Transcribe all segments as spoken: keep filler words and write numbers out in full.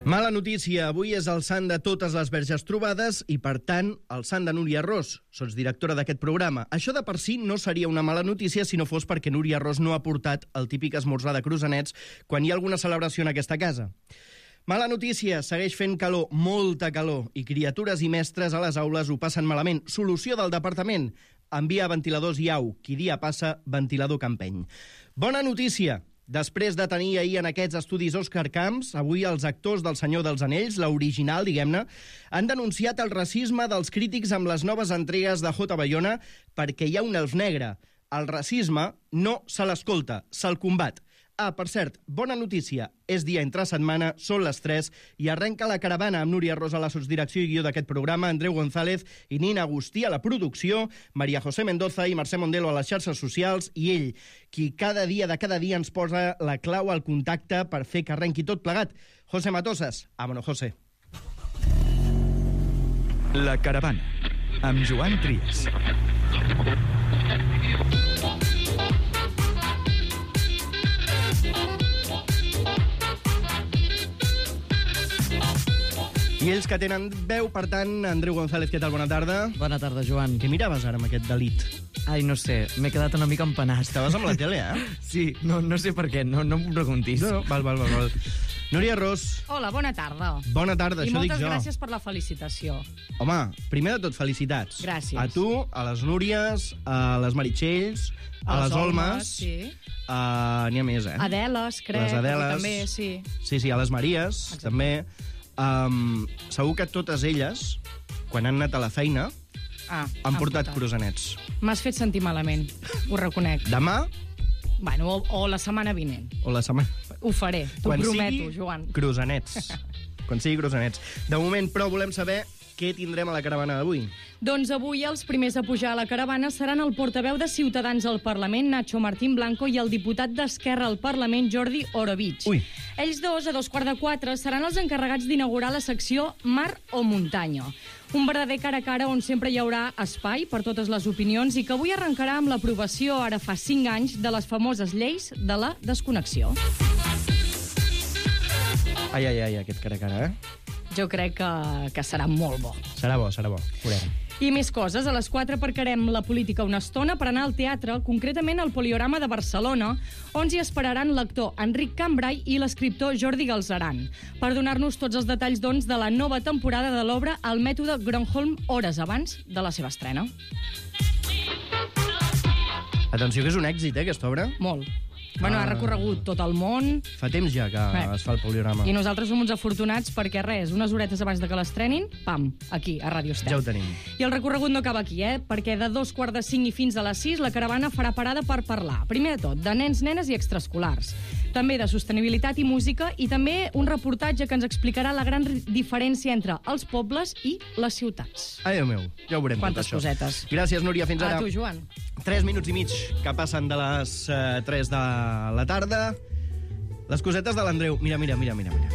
Mala notícia, avui és el sant de totes les verges trobades i, per tant, el sant de Núria Ros. Sots directora d'aquest programa. Això de per si no seria una mala notícia si no fos perquè Núria Ros no ha portat el típic esmorzar de Cruzanets quan hi ha alguna celebració en aquesta casa. Mala notícia, segueix fent calor, molta calor, i criatures i mestres a les aules ho passen malament. Solució del departament: envia ventiladors i au. Qui dia passa, ventilador que empeny. Bona notícia. Després de tenir ahir en aquests estudis Òscar Camps, avui els actors del Senyor dels Anells, l'original, diguem-ne, han denunciat el racisme dels crítics amb les noves entregues de J. Bayona perquè hi ha un elf negre. El racisme no se l'escolta, se'l combat. Ah, per cert, bona notícia, és dia entre setmana, són les tres, i arrenca la caravana amb Núria Ros a la sotsdirecció i guió d'aquest programa, Andreu González i Nina Agustí a la producció, Maria José Mendoza i Mercè Mondelo a les xarxes socials, i ell, qui cada dia de cada dia ens posa la clau al contacte per fer que arrenqui tot plegat. José Matosas. Vámonos, José. La caravana, amb Joan Trias. I ells que tenen veu, per tant, Andreu González, què tal? Bona tarda. Bona tarda, Joan. Què miraves ara amb aquest delit? Ai, no sé, m'he quedat una mica empanat. Estaves amb la tele, eh? Sí, no, no sé per què, no, no em preguntis. No, no, val, val, val, val. Núria Ros. Hola, bona tarda. Bona tarda, I això dic jo. moltes gràcies per la felicitació. Home, primer de tot, felicitats. Gràcies. A tu, a les Núries, a les Meritxells, a les Olmes... Sí. Uh, N'hi ha més, eh? Adeles, crec. Les Adeles. També, sí. Sí, sí, a les Maries, exacte. També. Um, segur que totes elles, quan han anat a la feina, ah, han, han portat, portat cruzanets. M'has fet sentir malament, ho reconec. Demà... Bueno, o, o la setmana vinent. O la setmana... Ho faré, t'ho prometo, sigui, Joan. Cruzanets. Quan sigui cruzanets. De moment, però, volem saber què tindrem a la caravana d'avui. Doncs avui els primers a pujar a la caravana seran el portaveu de Ciutadans al Parlament, Nacho Martín Blanco, i el diputat d'Esquerra al Parlament, Jordi Orobitg. Ui. Ells dos, a dos quarts de quatre, seran els encarregats d'inaugurar la secció Mar o Muntanya. Un verdader cara a cara on sempre hi haurà espai per totes les opinions i que avui arrencarà amb l'aprovació, ara fa cinc anys, de les famoses lleis de la desconnexió. Ai, ai, ai, aquest cara a cara, eh? Jo crec que, que serà molt bo. Serà bo, serà bo. Veurem. I més coses. A les quatre aparcarem la política una estona per anar al teatre, concretament al Poliorama de Barcelona, on s'hi esperaran l'actor Enric Cambray i l'escriptor Jordi Galzeran, per donar-nos tots els detalls, doncs, de la nova temporada de l'obra El mètode Gronholm, hores abans de la seva estrena. Atenció, que és un èxit, eh, aquesta obra. Molt. Bueno, ha recorregut tot el món. Fa temps ja que Eh. es fa el poliorama. I nosaltres som uns afortunats perquè, res, unes horetes abans de que l'estrenin, pam, aquí, a Ràdio Estel. Ja ho tenim. I el recorregut no acaba aquí, eh? Perquè de dos quarts de cinc i fins a les sis la caravana farà parada per parlar, primer de tot, de nens, nenes i extraescolars. També de sostenibilitat i música, i també un reportatge que ens explicarà la gran diferència entre els pobles i les ciutats. Ai, Déu meu, ja ho veurem Quantes tot això. cosetes. Gràcies, Núria, fins ara. A tu, Joan. Tres minuts i mig que passen de les uh, tres de la tarda. Les cosetes de l'Andreu. Mira, mira, mira, mira, mira.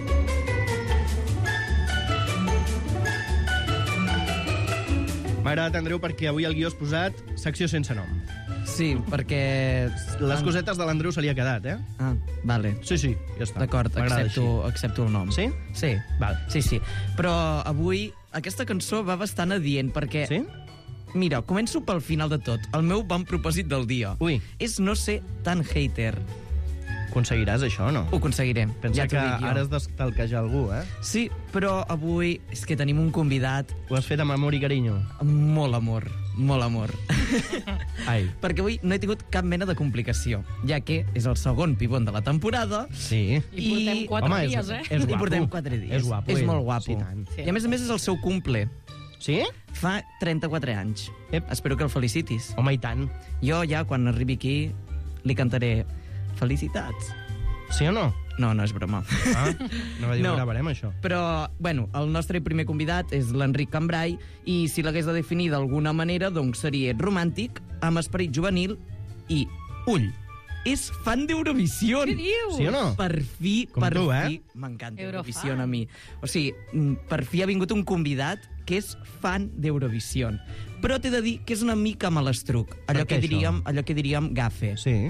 M'ha agradat, Andreu, perquè avui el guió has posat secció sense nom. Sí, perquè... Les cosetes de l'Andreu se li ha quedat, eh? Ah, vale. Sí, sí, ja està. D'acord, M'agrada accepto, accepto el nom. Sí? Sí. Val. Sí, sí. Però avui aquesta cançó va bastant adient, perquè... Sí? Mira, començo pel final de tot. El meu bon propòsit del dia. Ui. És no ser tan hater. Aconseguiràs això o no? Ho aconseguirem. Pensa ja que t'ho dic jo. ara has d'estalquejar algú, eh? Sí, però avui és que tenim un convidat Ho has fet amb amor i carinyo. amb molt amor, molt amor. Ai. Perquè avui no he tingut cap mena de complicació, ja que és el segon pivot de la temporada. Sí. I portem quatre Home, és- dies, eh? és I guapo. portem quatre dies. És guapo, És ell. molt guapo. Sí, tant. Sí. I a més a més és el seu cumple. Sí? Fa trenta-quatre anys. Ep. Espero que el felicitis. Home, i tant. Jo ja, quan arribi aquí, li cantaré felicitats. Sí o no? No, no és broma. Ah, no va dir No. que gravarem, això. Però, bueno, el nostre primer convidat és l'Enric Cambray, i si l'hagués de definir d'alguna manera, doncs seria romàntic, amb esperit juvenil i ull. És fan d'Eurovisió. Què dius? Sí o no? Per fi, Com per tu, eh? fi, m'encanta Eurofan. Eurovisió a mi. O sigui, mm, per fi ha vingut un convidat que és fan d'Eurovisió. Però t'he de dir que és una mica malastruc. Allò Per què que diríem, això? allò que diríem gafe. Sí.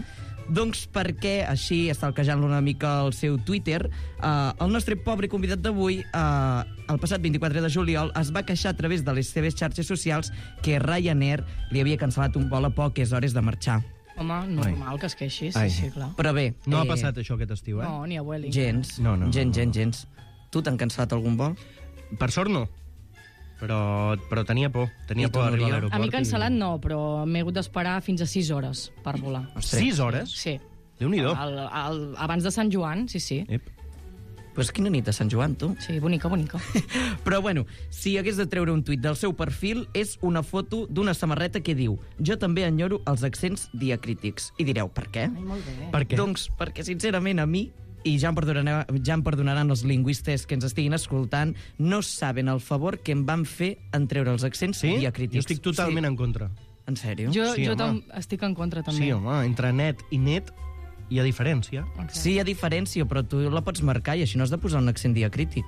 Doncs perquè, així, estalquejant-lo una mica al seu Twitter, eh, el nostre pobre convidat d'avui, eh, el passat vint-i-quatre de juliol, es va queixar a través de les seves xarxes socials que Ryanair li havia cancel·lat un vol a poques hores de marxar. Home, normal Ai. que es queixi, sí, Ai. sí, clar. Però bé... No eh, ha passat això aquest estiu, eh? No, ni a Vueling. Gens. No, no, gens, no, gens, no. gens. Tu t'han cancel·lat algun vol? Per sort no. Però, però tenia por. Tenia I tu, por d'arribar a Núria? l'aeroport. A mi cancel·lat i... no, però m'he hagut d'esperar fins a sis hores per volar. Ostres. Sis hores? Sí. Déu-n'hi-do. Al, al, abans de Sant Joan, sí, sí. Ep. Pues quina nit a Sant Joan, tu. Sí, bonica, bonica. Però, bueno, si hagués de treure un tuit del seu perfil, és una foto d'una samarreta que diu «Jo també enyoro els accents diacrítics». I direu, per què? Ai, molt bé. Per què? Doncs perquè, sincerament, a mi, i ja em, perdonaran, ja em perdonaran els lingüistes que ens estiguin escoltant, no saben el favor que em van fer en treure els accents Sí? diacrítics. Jo estic totalment sí. en contra. En sèrio? Jo, Sí, jo home. tam- estic en contra, també. Sí, home, entre net i net hi ha diferència. Ok. Sí, hi ha diferència, però tu la pots marcar i així no has de posar un accent diacrític.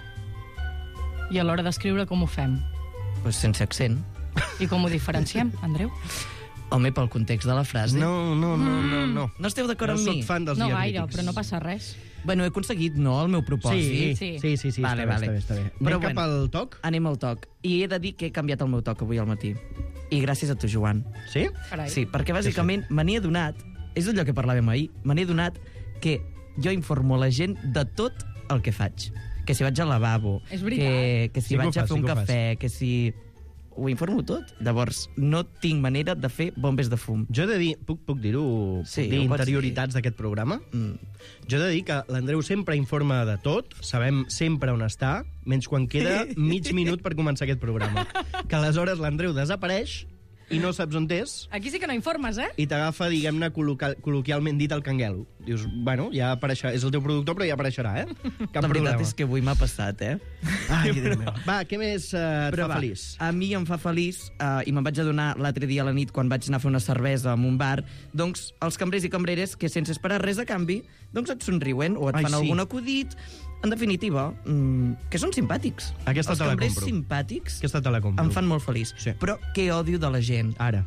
I a l'hora d'escriure com ho fem? Pues sense accent. I com ho diferenciem, Andreu? Home, pel context de la frase. No, no, no, no, no. No esteu d'acord No amb mi? soc fan dels No diacrítics. gaire, però no passa res. Bueno, he aconseguit, no, el meu propòsit. Sí, Sí. sí, sí, sí, Vale, està, vale. bé, està bé, està bé. Però Anem cap bueno. al toc? Anem al toc. I he de dir que he canviat el meu toc avui al matí. I gràcies a tu, Joan. Sí? Carai. Sí, perquè bàsicament me n'he adonat, és allò que parlàvem ahir, me n'he adonat que jo informo la gent de tot el que faig. Que si vaig al lavabo, És veritat. que, que si Sí que ho vaig a fas, fer sí un que ho fas. cafè, que si... Ho informo tot. Llavors, no tinc manera de fer bombes de fum. Jo he de dir, puc, puc dir-ho, Sí, puc dir ho pots interioritats d'aquest programa? Mm. Jo he de dir que l'Andreu sempre informa de tot, sabem sempre on està, menys quan queda mig minut per començar aquest programa. Que aleshores l'Andreu desapareix i no saps on és, Aquí sí que no informes, eh? i t'agafa, diguem-ne, col·local- col·loquialment dit, el canguelo. Dius, bueno, ja apareixerà, és el teu productor, però ja apareixerà, eh? Cap La veritat problema. és que avui m'ha passat, eh? Ai, Déu meu. Va, què més eh, et Però fa va, feliç? a mi em fa feliç, eh, i me'n vaig adonar l'altre dia a la nit quan vaig anar a fer una cervesa en un bar, doncs els cambrers i cambreres que sense esperar res a canvi, doncs et somriuen o et Ai, fan sí. algun acudit. En definitiva, mm, que són simpàtics. Aquesta els te la cambrers compro. simpàtics Aquesta te la compro. em fan molt feliç. Sí. Però què odio de la gent? Ara.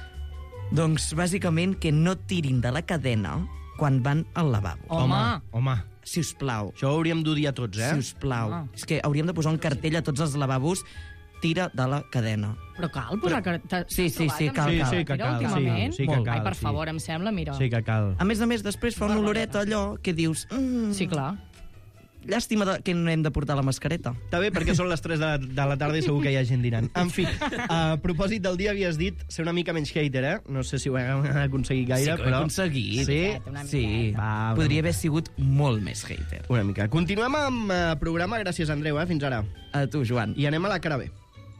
Doncs bàsicament que no tirin de la cadena quan van al lavabo. Home. Home, Si us plau. això ho hauríem d'odiar tots, eh? Si us plau. Ah. És que hauríem de posar un cartell a tots els lavabos, tira de la cadena. Però cal posar... que t'has Sí, sí, trobat sí, amb cal, Sí, cal. sí, que Mira, cal, sí, últimament? sí que Molt. cal. Ai, per sí. favor, em sembla, mira. Sí que cal. A més a més, després fa una oloreta allò que dius... Mm, Sí, clar. llàstima de, que no hem de portar la mascareta. Està bé, perquè són les tres de, de la tarda i segur que hi ha gent dinant. En fi, a propòsit del dia havies dit ser una mica menys hater, eh? No sé si ho hem aconseguit gaire, Sí que ho he però... aconseguit. Sí? Una Sí, miqueta. Va, una podria mica. haver sigut molt més hater. Una mica. Continuem amb eh, programa. Gràcies, Andreu, eh? Fins ara. A tu, Joan. I anem a la cara B.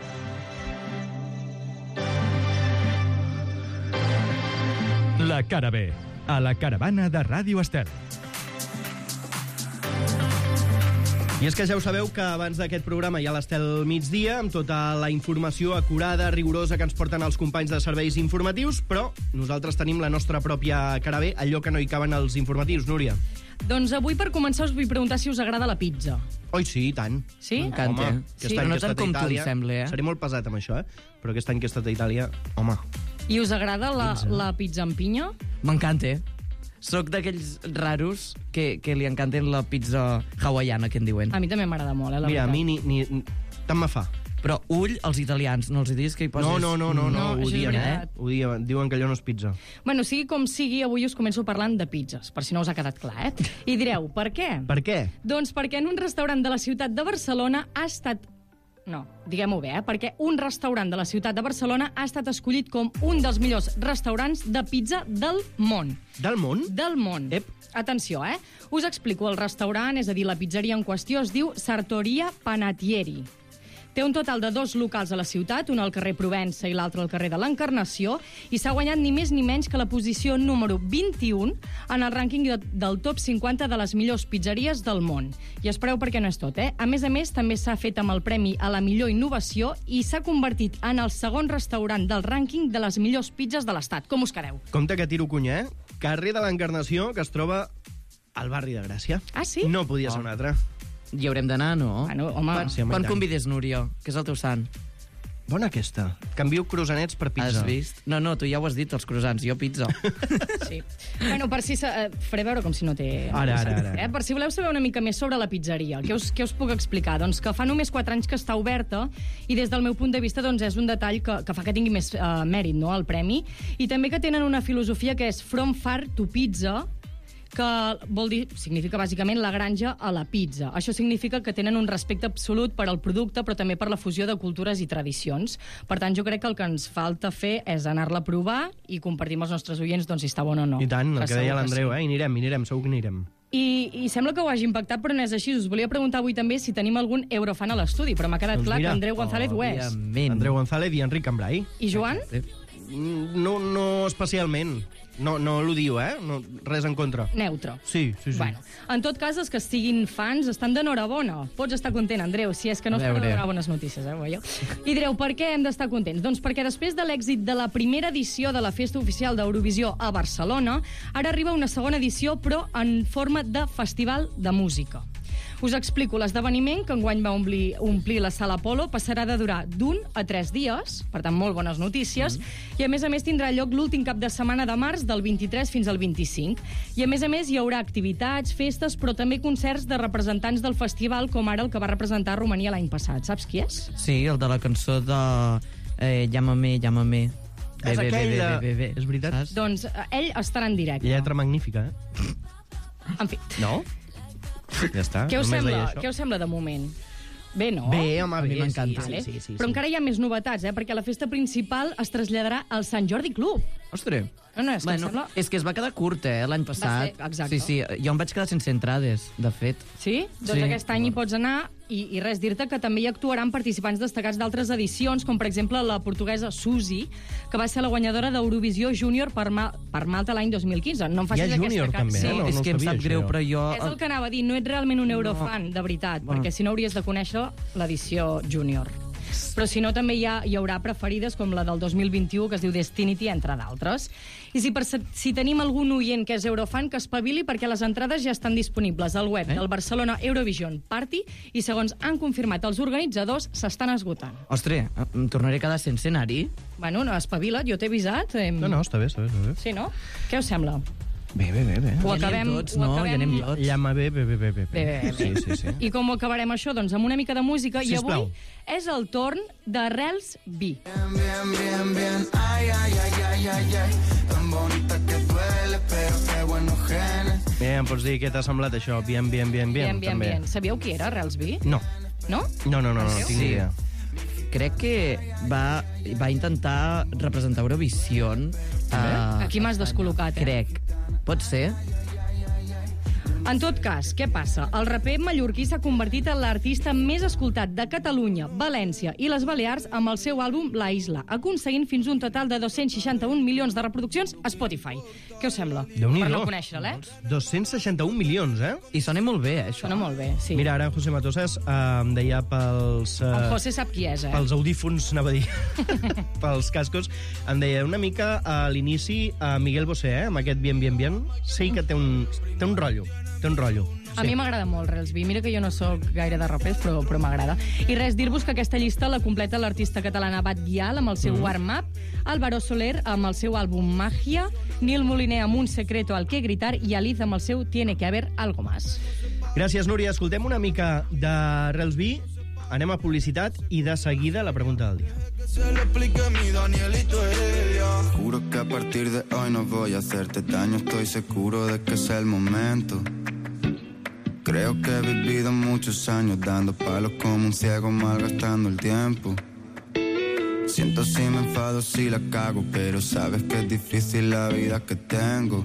La cara B, a la caravana de Ràdio Estel. I és que ja ho sabeu que abans d'aquest programa hi ha l'Estel migdia, amb tota la informació acurada, rigorosa que ens porten els companys de serveis informatius, però nosaltres tenim la nostra pròpia cara B, allò que no hi caben als informatius, Núria. Doncs avui, per començar, us vull preguntar si us agrada la pizza. Oi, sí, i tant. Sí? M'encanta. Home, Sí, aquest però any no que he tant estat a com tu, em Itàlia- sembla, eh? Seré molt pesat amb això, eh? Però aquest any que he estat a Itàlia, home... I us agrada la, la pizza amb pinya? M'encanta. Soc d'aquells raros que, que li encanten la pizza hawaiana, que en diuen. A mi també m'agrada molt, eh, la Mira, a veritat. mi ni... ni tant me fa. Però ull als italians, no els diguis que hi poses... No, no, no, no, no, No, ho això és diem, eh? veritat. Ho diem, diuen que allò no és pizza. Bueno, sigui com sigui, avui us començo parlant de pizzas, per si no us ha quedat clar, eh? I direu, per què? Per què? Doncs perquè en un restaurant de la ciutat de Barcelona ha estat... No, diguem-ho bé, eh? Perquè un restaurant de la ciutat de Barcelona ha estat escollit com un dels millors restaurants de pizza del món. Del món? Del món. Ep. Atenció, eh? Us explico. El restaurant, és a dir, la pizzeria en qüestió, es diu Sartoria Panatieri. Té un total de dos locals a la ciutat, un al carrer Provença i l'altre al carrer de l'Encarnació, i s'ha guanyat ni més ni menys que la posició número vint-i-un en el rànquing de, del top cinquanta de les millors pizzeries del món. I espereu perquè no és tot, eh? A més a més, també s'ha fet amb el premi a la millor innovació i s'ha convertit en el segon restaurant del rànquing de les millors pizzas de l'Estat. Com us quedeu? Compte que tiro cunya, eh? Carrer de l'Encarnació, que es troba al barri de Gràcia. Ah, sí? No podia ser un altre. Hi haurem d'anar, no? Bueno, home, Sí, home, i Quan tant. convides Núria, que és el teu sant? Bona aquesta. Canvio croissanets per pizza. Has vist? No, no, tu ja ho has dit, els croissants, jo pizza. Sí. Bueno, per si... Eh, faré veure com si no té... Ara, ara, ara. Eh? Per si voleu saber una mica més sobre la pizzeria, què us, què us puc explicar? Doncs que fa només quatre anys que està oberta i des del meu punt de vista doncs, és un detall que, que fa que tingui més eh, mèrit, no?, el premi. I també que tenen una filosofia que és From Far to Pizza, que vol dir, significa bàsicament la granja a la pizza. Això significa que tenen un respecte absolut per al producte, però també per la fusió de cultures i tradicions. Per tant, jo crec que el que ens falta fer és anar-la a provar i compartir amb els nostres oients doncs, si està bona o no. I tant, el que que deia l'Andreu, sí. eh? I anirem, i anirem, segur que anirem. I, I sembla que ho hagi impactat, però no és així. Us volia preguntar avui també si tenim algun eurofan a l'estudi, però m'ha quedat Doncs clar mira, que Andreu González ho és. Òbviament. Andreu González i Enric Cambrai. I Joan? No, no especialment. No, no l'odio, eh? No, res en contra. Neutre. Sí, sí, sí. Bueno, en tot cas, els que siguin fans estan d'enhorabona. Pots estar content, Andreu, si és que no A es poden veure. donar bones notícies, eh, veieu? I direu, per què hem d'estar contents? Doncs perquè després de l'èxit de la primera edició de la Festa Oficial d'Eurovisió a Barcelona, ara arriba una segona edició, però en forma de festival de música. Us explico, l'esdeveniment, que enguany va omplir, omplir la Sala Apolo, passarà de durar d'un a tres dies, per tant, molt bones notícies, mm. i a més a més tindrà lloc l'últim cap de setmana de març, del vint-i-tres fins al vint-i-cinc. I a més a més hi haurà activitats, festes, però també concerts de representants del festival, com ara el que va representar Romania l'any passat. Saps qui és? Sí, el de la cançó de eh, Llámame, llámame. És Bé, bé, aquell bé, de- bé, bé, bé. és veritat? Saps? Doncs eh, ell estarà en directe. Lletra magnífica, eh? En fi, No? Ja està. què us, només sembla, deia això. què us sembla de moment? Bé, no? Bé, home, A mi bé, m'encanta. sí, Vale. sí, sí, sí, Però sí. encara hi ha més novetats, eh? Perquè la festa principal es traslladarà al Sant Jordi Club. Ostres. No, no, és que bueno, em sembla... és que es va quedar curt, eh, l'any passat. ser, exacte. Sí, sí, jo em vaig quedar sense entrades, de fet. Sí? Doncs Sí. aquest any hi pots anar i, i res, dir-te que també hi actuaran participants destacats d'altres edicions, com per exemple la portuguesa Susi, que va ser la guanyadora d'Eurovisió Júnior per, Ma per Malta l'any dos mil quinze. No em Hi ha facis júnior, aquesta també, sí. eh? Sí, No, és no que em sabia, sap greu, això. però jo... És el que anava a dir, no ets realment un eurofan, de veritat, Bueno. perquè si no hauries de conèixer l'edició júnior. Però si no, també hi, ha, hi haurà preferides, com la del dos mil vint-i-u, que es diu Destinity, entre d'altres. I si, per, si tenim algun oient que és eurofan, que espavili, perquè les entrades ja estan disponibles al web Eh? del Barcelona Eurovision Party i, segons han confirmat els organitzadors, s'estan esgotant. Ostres, em tornaré a quedar sense anar-hi. Bueno, no, espavila't, jo t'he avisat. Em... No, no, està bé, està bé. Està bé. Sí, no? Què us sembla? Bé, bé, bé, bé. Ho Ja acabem... anem tots, ho no? acabem... Ja anem tots. Llama bé, bé, bé, bé, bé. Bé, bé, bé. Sí, sí, sí. I com ho acabarem això? Doncs amb una mica de música. I Sisplau. avui és el torn de Rels B. Bien, bien, bien, ay, ay, ay, ay, ay, ay, tan bonita que duele, pero qué buenos genes. Bé, em pots dir què t'ha semblat això? Bien, bien, bien, bien, Bien, bien, també. bien. Sabíeu qui era, Rels B? No, No? no, no, no, no tinc ni Sí. idea. Crec que va, va intentar representar Eurovision. Uh, Aquí m'has descol·locat, eh? Crec. Pot ser? En tot cas, què passa? El raper mallorquí s'ha convertit en l'artista més escoltat de Catalunya, València i les Balears amb el seu àlbum La Isla, aconseguint fins un total de dos-cents seixanta-un milions de reproduccions a Spotify. Què us sembla? Déu-n'hi-do. Per no conèixer-lo, eh? dos-cents seixanta-un milions, eh? I sona molt bé, eh, això. Sona molt bé, sí. Mira, ara José Matosas eh, em deia pels... Eh, En José sap qui és, eh? pels audífons, anava a dir, pels cascos, em deia una mica a l'inici a Miguel Bosé, eh, amb aquest bien, bien, bien, sí que té un, té un rotllo, té un rotllo. A mi m'agrada molt Rels B. Mira que jo no sóc gaire de rapers, però, però m'agrada. I res, dir-vos que aquesta llista la completa l'artista catalana Bat Guial amb el seu mm. Warm Up, Álvaro Soler amb el seu àlbum Magia, Nil Moliner amb Un secreto al que gritar i Aliz amb el seu Tiene que haber algo más. Gràcies, Núria. Escoltem una mica de Rels B, anem a publicitat i de seguida la pregunta del dia. Que se lo explique mi Danielito Heredia. Juro que a partir de hoy no voy a hacerte daño, estoy seguro de que es el momento. Creo que he vivido muchos años dando palos como un ciego malgastando el tiempo. Siento si me enfado si la cago, pero sabes que es difícil la vida que tengo.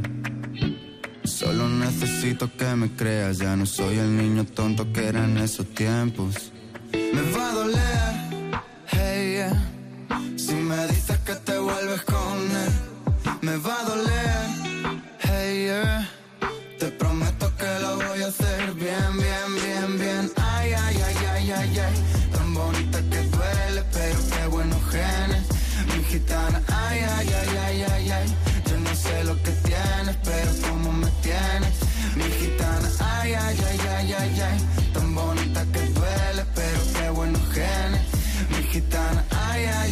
Solo necesito que me creas, ya no soy el niño tonto que era en esos tiempos. Me va a doler, hey, yeah, si me dices que te vuelves con él. Me va a doler, hey, yeah, te prometo que lo voy a hacer bien, bien, bien, bien. Ay, ay, ay, ay, ay, ay, tan bonita que duele, pero qué buenos genes. Mi gitana, ay, ay, ay, ay, ay, ay, yo no sé lo que tienes, pero cómo me tienes. Mi gitana, ay, ay, ay, ay, ay, ay, tan bonita que duele, pero qué buenos genes. Mi gitana, ay, ay,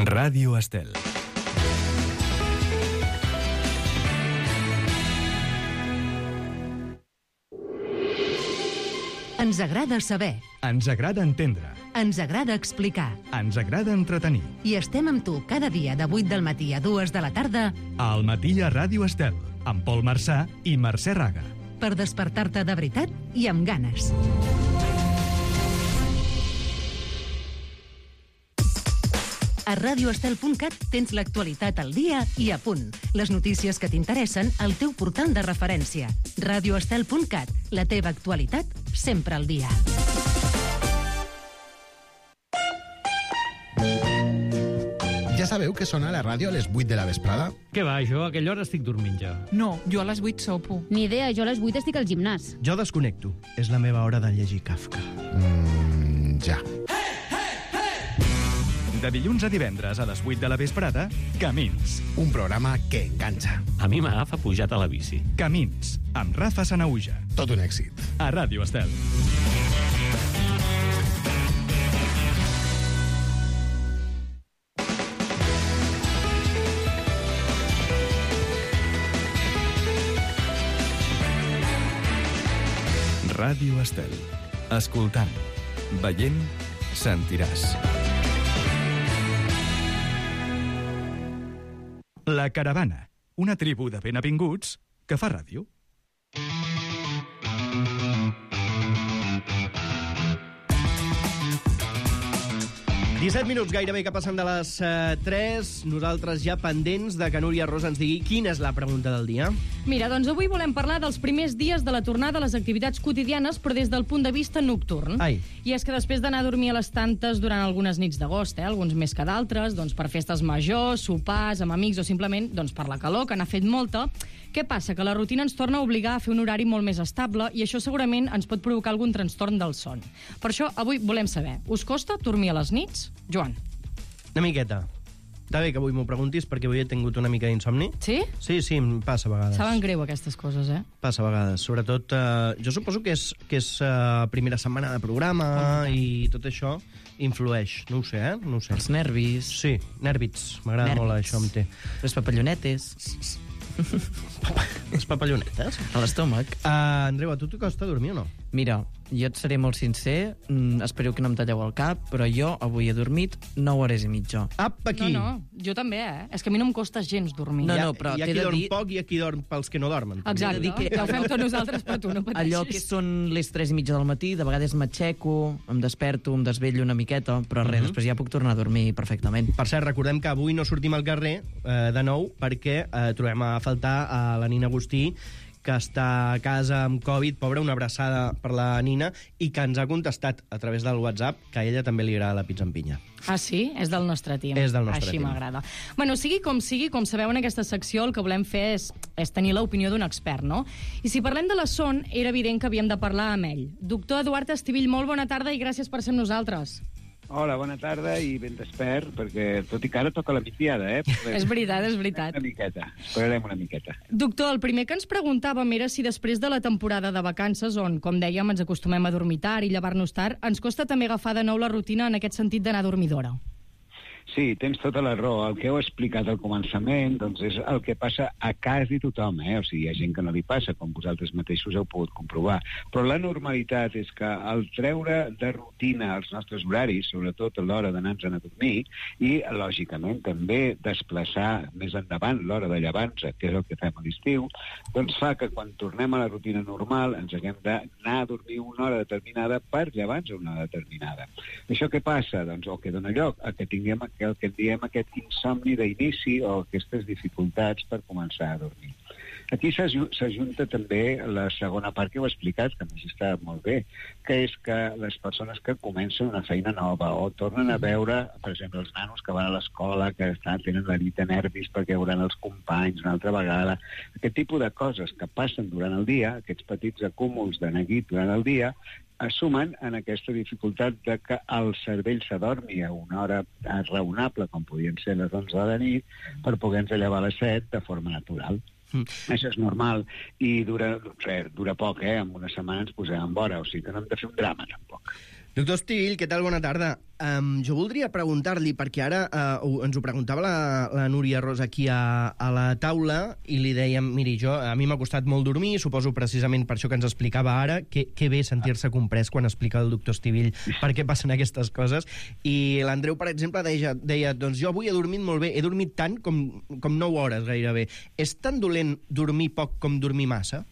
Ràdio Estel. Ens agrada saber. Ens agrada entendre. Ens agrada explicar. Ens agrada entretenir. I estem amb tu cada dia de vuit del matí a dues de la tarda Al matí a Ràdio Estel, amb Pol Marçà i Mercè Raga. per despertar-te de veritat i amb ganes. A radioestel punt cat tens l'actualitat al dia i a punt. Les notícies que t'interessen al teu portal de referència. radioestel punt cat, la teva actualitat sempre al dia. Ja sabeu que sona la ràdio a les vuit de la vesprada? Què va, jo a aquella hora estic dormint ja. No, jo a les vuit sopo. Ni idea, jo a les vuit estic al gimnàs. Jo desconnecto. És la meva hora de llegir Kafka. Mmm, ja. De dilluns a divendres a les vuit de la vesprada, Camins. Un programa que enganxa. A mi m'agafa pujat a la bici. Camins, amb Rafa Sanauja. Tot un èxit. A Ràdio Estel. Ràdio Estel. Escoltant, veient, sentiràs. La Caravana, una tribu de benavinguts que fa ràdio. disset minuts gairebé que passen de les uh, tres. Nosaltres ja pendents de que Núria Ros ens digui quina és la pregunta del dia. Mira, doncs avui volem parlar dels primers dies de la tornada a les activitats quotidianes, però des del punt de vista nocturn. Ai. I és que després d'anar a dormir a les tantes durant algunes nits d'agost, eh, alguns més que d'altres, doncs per festes majors, sopars, amb amics o simplement doncs per la calor, que n'ha fet molta, què passa? Que la rutina ens torna a obligar a fer un horari molt més estable i això segurament ens pot provocar algun trastorn del son. Per això avui volem saber, us costa dormir a les nits? Joan. Una miqueta. Està bé que avui m'ho preguntis perquè avui he tingut una mica d'insomni. Sí? Sí, sí, em passa a vegades. Saben greu aquestes coses, eh? Passa a vegades. Sobretot, eh, jo suposo que és, que és eh, primera setmana de programa i tot això influeix. No ho sé, eh? No ho sé. Els nervis, Sí, nèrbits. M'agrada molt Nèrbits. això, em té. les papallonetes Les papallonetes. a l'estómac. Uh, Andreu, a tu t'hi costa dormir o no? Mira, jo et seré molt sincer, mm, espero que no em talleu el cap, però jo avui he dormit nou hores i mitja. Apa, aquí! No, no, jo també, eh? És que a mi no em costa gens dormir. No, hi ha, no, però hi ha t'he qui de dorm dir- poc i hi ha qui dorm pels que no dormen. també. Exacte, dir que- ja ho fem tots nosaltres, però tu no pateixis. Allò que són les tres i mitja del matí, de vegades m'aixeco, em desperto, em desvello una miqueta, però res, després ja puc tornar a dormir perfectament. Per cert, recordem que avui no sortim al carrer eh, de nou perquè eh, trobem a faltar a la Nina Agustí, que està a casa amb Covid, pobra, una abraçada per la Nina, i que ens ha contestat a través del WhatsApp que a ella també li agrada la pizza amb pinya. Ah, sí? És del nostre team. És del nostre Així team. m'agrada. Bueno, sigui com sigui, com sabeu, en aquesta secció el que volem fer és, és tenir l'opinió d'un expert, no? I si parlem de la son, era evident que havíem de parlar amb ell. Doctor Eduard Estivill, molt bona tarda i gràcies per ser amb nosaltres. Hola, bona tarda i ben despert, perquè tot i que ara toca la migdiada, eh? Però És veritat, és veritat. Una miqueta, esperarem una miqueta. Doctor, el primer que ens preguntàvem era si després de la temporada de vacances, on, com dèiem, ens acostumem a dormir tard i llevar-nos tard, ens costa també agafar de nou la rutina en aquest sentit d'anar a dormir d'hora. Sí, tens tota la raó. El que heu explicat al començament doncs és el que passa a quasi tothom, eh? O sigui, hi ha gent que no li passa, com vosaltres mateixos heu pogut comprovar. Però la normalitat és que al treure de rutina els nostres horaris, sobretot a l'hora d'anar-nos a dormir, i, lògicament, també desplaçar més endavant l'hora de llevar-nos, que és el que fem a l'estiu, doncs fa que quan tornem a la rutina normal ens haguem d'anar a dormir una hora determinada per llevar-nos a una hora determinada. Això què passa? Doncs el que dona lloc a que tinguem el que en diem aquest insomni d'inici o aquestes dificultats per començar a dormir. Aquí s'ajunta també la segona part que heu explicat, que a més està molt bé, que és que les persones que comencen una feina nova o tornen a veure, per exemple, els nanos que van a l'escola, que estan, tenen la nit de nervis perquè veuran els companys una altra vegada, aquest tipus de coses que passen durant el dia, aquests petits acúmuls de neguit durant el dia, es sumen en aquesta dificultat de que el cervell s'adormi a una hora raonable, com podien ser les onze de la nit, per poder-nos llevar a les set de forma natural. Mm. Això és normal i dura, res, dura poc, eh? En una setmana ens posem en vora, o sigui que no hem de fer un drama, tampoc. Doctor Estivill, què tal? Bona tarda. Um, jo voldria preguntar-li, perquè ara uh, ens ho preguntava la, la Núria Ros aquí a, a la taula i li dèiem, miri, jo, a mi m'ha costat molt dormir, suposo precisament per això que ens explicava ara, que, que bé sentir-se comprès quan explica el doctor Estivill per què passen aquestes coses. I l'Andreu, per exemple, deia, deia, doncs jo avui he dormit molt bé, he dormit tant com, com nou hores gairebé. És tan dolent dormir poc com dormir massa?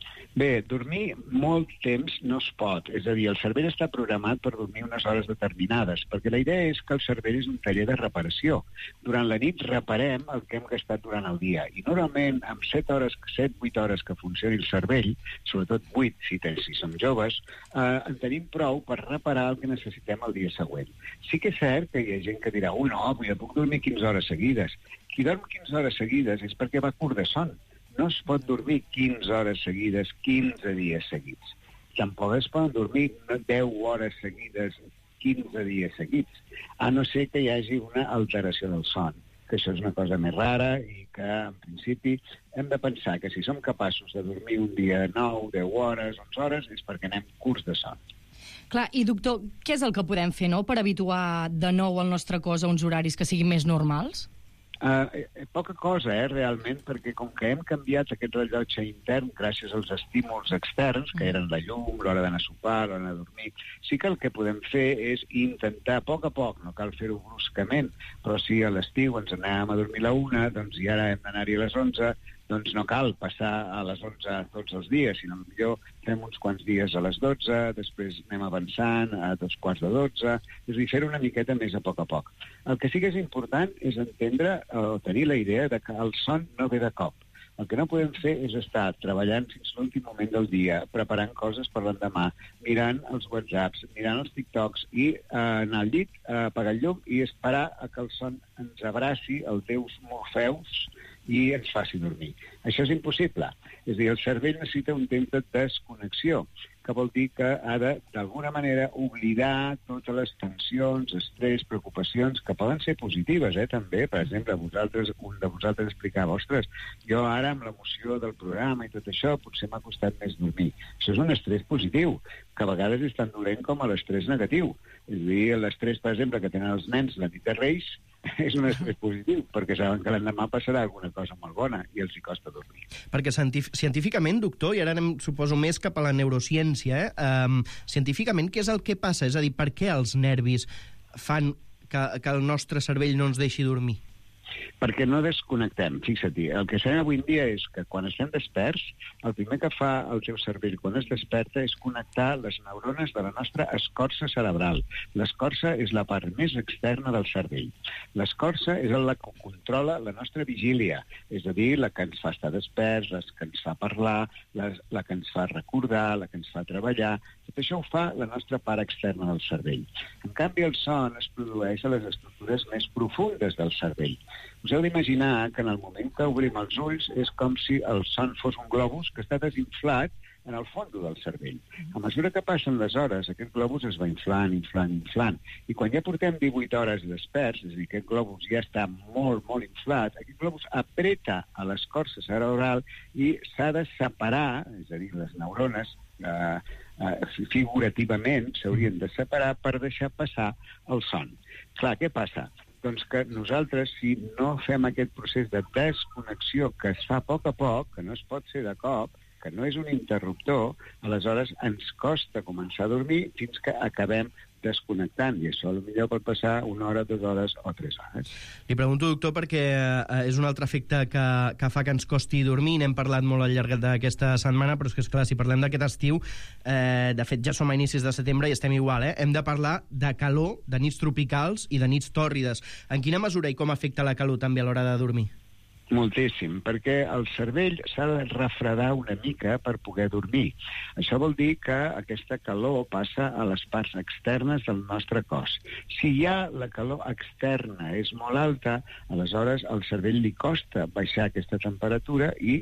Bé, dormir molt temps no es pot. És a dir, el cervell està programat per dormir unes hores determinades, perquè la idea és que el cervell és un taller de reparació. Durant la nit reparem el que hem gastat durant el dia. I normalment, amb set hores, set, vuit hores que funcioni el cervell, sobretot vuit, si, si som joves, eh, en tenim prou per reparar el que necessitem el dia següent. Sí que és cert que hi ha gent que dirà, ui, no, jo puc dormir quinze hores seguides. Qui dorm quinze hores seguides és perquè va curt de son. No es pot dormir quinze hores seguides, quinze dies seguits. Tampoc es poden dormir deu hores seguides, quinze dies seguits, a no ser que hi hagi una alteració del son, que això és una cosa més rara i que, en principi, hem de pensar que si som capaços de dormir un dia nou, deu hores, onze hores, és perquè anem curts de son. Clar, i doctor, què és el que podem fer, no?, per habituar de nou el nostre cos a uns horaris que siguin més normals? Uh, poca cosa, eh, realment, perquè com que hem canviat aquest rellotge intern gràcies als estímuls externs, que eren la llum, l'hora d'anar a sopar, l'hora d'anar a dormir, sí que el que podem fer és intentar, a poc a poc, no cal fer-ho bruscament, però si a l'estiu ens anàvem a dormir a la una, doncs i ara hem d'anar-hi a les onze, doncs no cal passar a les onze tots els dies, sinó millor fem uns quants dies a les dotze, després anem avançant a dos quarts de dotze, és a dir, fer una miqueta més a poc a poc. El que sí que és important és entendre o tenir la idea de que el son no ve de cop. El que no podem fer és estar treballant fins l'últim moment del dia, preparant coses per l'endemà, mirant els whatsapps, mirant els tiktoks i eh, anar al llit, eh, apagar el llum i esperar a que el son ens abraci, el Deus Morfeus, i ens faci dormir. Això és impossible. És a dir, el cervell necessita un temps de desconnexió, que vol dir que ha de, d'alguna manera, oblidar totes les tensions, estrès, preocupacions, que poden ser positives, eh, també. Per exemple, vosaltres, un de vosaltres explicava, ostres, jo ara, amb l'emoció del programa i tot això, potser m'ha costat més dormir. Això és un estrès positiu, que a vegades és tan dolent com l'estrès negatiu. És a dir, l'estrès, per exemple, que tenen els nens la nit de Reis, és un estrès positiu, perquè saben que l'endemà passarà alguna cosa molt bona i els hi costa dormir. Perquè científicament, doctor, i ara anem, suposo, més cap a la neurociència, eh? um, científicament, què és el que passa? És a dir, per què els nervis fan que, que el nostre cervell no ens deixi dormir? Perquè no desconnectem. Fixa't-hi, el que sabem avui en dia és que quan estem desperts, el primer que fa el teu cervell quan es desperta és connectar les neurones de la nostra escorça cerebral. L'escorça és la part més externa del cervell. L'escorça és la que controla la nostra vigília, és a dir, la que ens fa estar desperts, la que ens fa parlar, la, la que ens fa recordar, la que ens fa treballar. Tot això ho fa la nostra part externa del cervell. En canvi, el son es produeix a les estructures més profundes del cervell. Us heu d'imaginar que en el moment que obrim els ulls és com si el son fos un globus que està desinflat en el fons del cervell. A mesura que passen les hores, aquest globus es va inflant, inflant, inflant. I quan ja portem divuit hores desperts, és a dir, aquest globus ja està molt, molt inflat, aquest globus apreta a l'escorça cerebral i s'ha de separar, és a dir, les neurones, eh, eh, figurativament s'haurien de separar per deixar passar el son. Clar, què passa? Doncs que nosaltres, si no fem aquest procés de desconnexió que es fa a poc a poc, que no es pot fer de cop, que no és un interruptor, aleshores ens costa començar a dormir fins que acabem desconnectant, i això potser pot passar una hora, dues hores o tres hores. Li pregunto, doctor, perquè eh, és un altre efecte que, que fa que ens costi dormir. N'hem parlat molt al llarg d'aquesta setmana, però és que, esclar, si parlem d'aquest estiu, eh, de fet, ja som a inicis de setembre i estem igual, eh? Hem de parlar de calor, de nits tropicals i de nits tòrrides. En quina mesura i com afecta la calor també a l'hora de dormir? Moltíssim, perquè el cervell s'ha de refredar una mica per poder dormir. Això vol dir que aquesta calor passa a les parts externes del nostre cos. Si ja la calor externa és molt alta, aleshores al cervell li costa baixar aquesta temperatura i és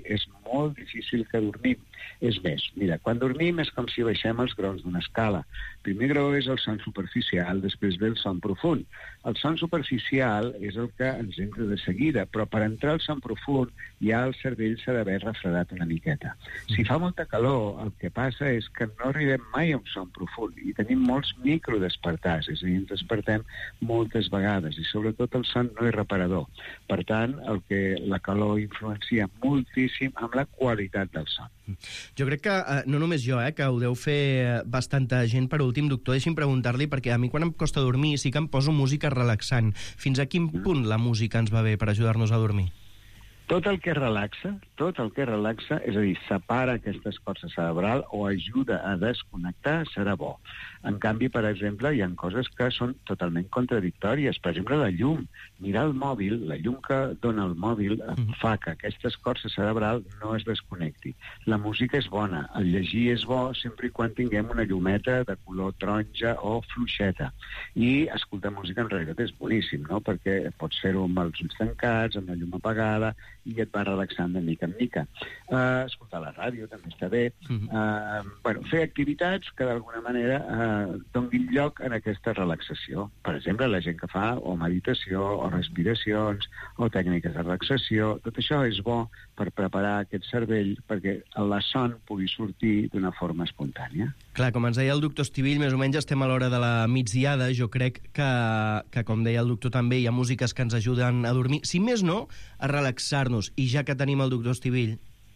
molt difícil que dormim. És més, mira, quan dormim és com si baixem els graons d'una escala. El primer grau és el son superficial, després ve el son profund. El son superficial és el que ens entra de seguida, però per entrar al son profund ja el cervell s'ha d'haver refredat una miqueta. Si fa molta calor, el que passa és que no arribem mai a un son profund i tenim molts microdespertars, és a dir, ens despertem moltes vegades i sobretot el son no és reparador. Per tant, el que la calor influencia moltíssim amb la qualitat del son. Jo crec que, eh, no només jo, eh, que ho deu fer bastanta gent. Per últim, doctor, deixi'm preguntar-li, perquè a mi quan em costa dormir sí que em poso música relaxant. Fins a quin punt la música ens va bé per ajudar-nos a dormir? Tot el que relaxa, tot el que relaxa, és a dir, separa aquesta escorça cerebral o ajuda a desconnectar, serà bo. En canvi, per exemple, hi ha coses que són totalment contradictòries. Per exemple, la llum. Mirar el mòbil, la llum que dona el mòbil fa que aquesta escorça cerebral no es desconnecti. La música és bona, el llegir és bo sempre i quan tinguem una llumeta de color taronja o fluixeta. I escoltar música en realitat és boníssim, no? Perquè pots fer-ho amb els ulls tancats, amb la llum apagada, i et va relaxant de mica en mica. Uh, escoltar la ràdio també està bé. Uh, bueno, fer activitats que d'alguna manera uh, donin lloc en aquesta relaxació. Per exemple, la gent que fa o meditació, o respiracions, o tècniques de relaxació, tot això és bo per preparar aquest cervell perquè la son pugui sortir d'una forma espontània. Clar, com ens deia el doctor Estivill, més o menys estem a l'hora de la migdiada. Jo crec que, que, com deia el doctor també, hi ha músiques que ens ajuden a dormir, si més no, a relaxar-nos. I ja que tenim el doctor Estivill...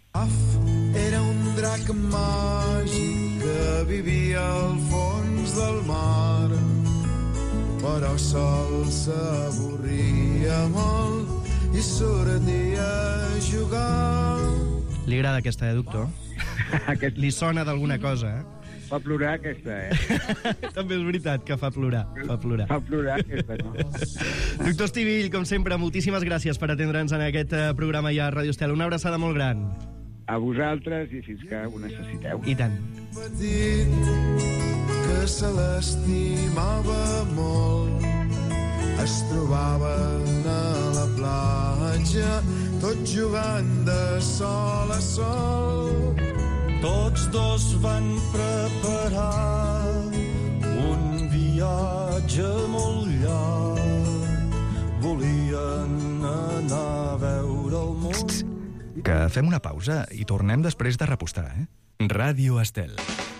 Era un drac màgic que vivia al fons del mar, però sol s'avorria molt i sortia a jugar. Li agrada aquesta, eh, doctor? Aquest... Li sona d'alguna cosa, eh? Fa plorar aquesta, eh? També és veritat que fa plorar. Fa plorar. Fa plorar aquesta, no? Doctor Estivill, com sempre, moltíssimes gràcies per atendre'ns en aquest programa ja a Ràdio Estel. Una abraçada molt gran. A vosaltres i fins que ho necessiteu. I tant. Petit que se l'estimava molt, es trobaven a la platja tots jugant de sol a sol. Tots dos van preparar un viatge molt llarg. Volien anar a veure el món. Que fem una pausa i tornem després de repostar, eh? Ràdio Estel.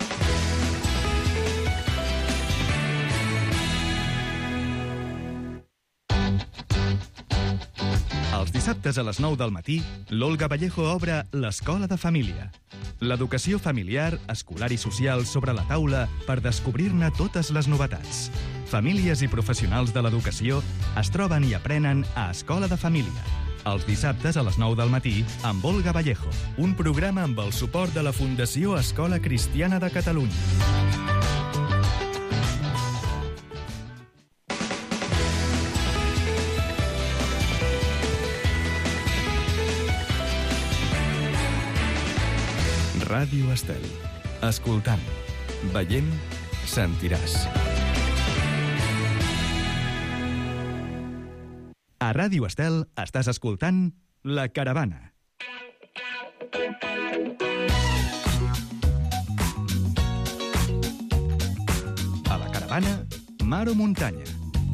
Els dissabtes a les nou del matí, l'Olga Vallejo obre l'Escola de Família. L'educació familiar, escolar i social sobre la taula per descobrir-ne totes les novetats. Famílies i professionals de l'educació es troben i aprenen a Escola de Família. Els dissabtes a les nou del matí, amb Olga Vallejo, un programa amb el suport de la Fundació Escola Cristiana de Catalunya. Ràdio Estel. Escoltant, veient, sentiràs. A Ràdio Estel estàs escoltant La Caravana. A La Caravana, mar o muntanya.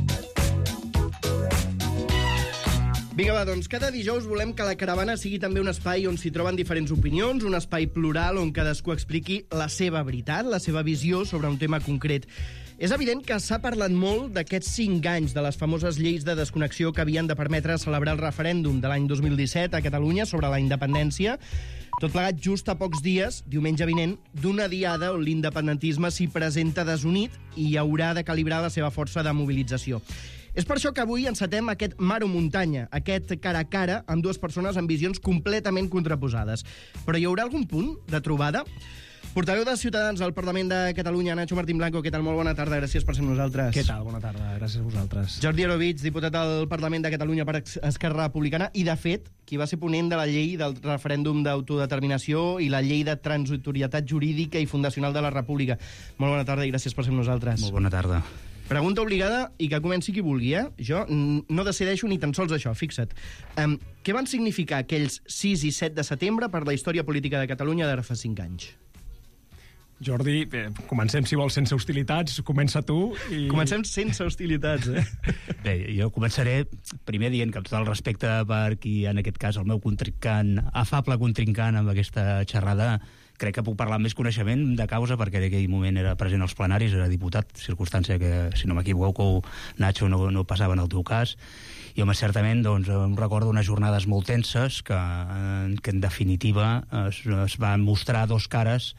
Vinga, va, doncs cada dijous volem que La Caravana sigui també un espai on s'hi troben diferents opinions, un espai plural on cadascú expliqui la seva veritat, la seva visió sobre un tema concret. És evident que s'ha parlat molt d'aquests cinc anys de les famoses lleis de desconnexió que havien de permetre celebrar el referèndum de l'any dos mil disset a Catalunya sobre la independència, tot plegat just a pocs dies, diumenge vinent, d'una diada on l'independentisme s'hi presenta desunit i haurà de calibrar la seva força de mobilització. És per això que avui encetem aquest mar o muntanya, aquest cara a cara amb dues persones amb visions completament contraposades. Però hi haurà algun punt de trobada? Portaveu de Ciutadans al Parlament de Catalunya, Nacho Martín Blanco, què tal? Molt bona tarda, gràcies per ser amb nosaltres. Què tal? Bona tarda, gràcies a vosaltres. Jordi Arovich, diputat al Parlament de Catalunya per Esquerra Republicana, i de fet, qui va ser ponent de la llei del referèndum d'autodeterminació i la llei de transitorietat jurídica i fundacional de la República. Molt bona tarda i gràcies per ser amb nosaltres. Molt bona tarda. Pregunta obligada i que comenci qui vulgui, eh? Jo no decideixo ni tan sols això, fixa't. Um, què van significar aquells sis i set de setembre per la història política de Catalunya d'ara fa cinc anys? Jordi, eh, comencem, si vols, sense hostilitats. Comença tu. I... Comencem sense hostilitats, eh? Bé, jo començaré primer dient que amb tot el respecte per qui, en aquest cas, el meu contrincant, afable contrincant amb aquesta xerrada, crec que puc parlar amb més coneixement de causa perquè en aquell moment era present als plenaris, era diputat, circumstància que, si no m'equivoco, Nacho, no, no passava en el teu cas. I, home, certament, doncs, em recordo unes jornades molt tenses que, que en definitiva, es, es van mostrar dos cares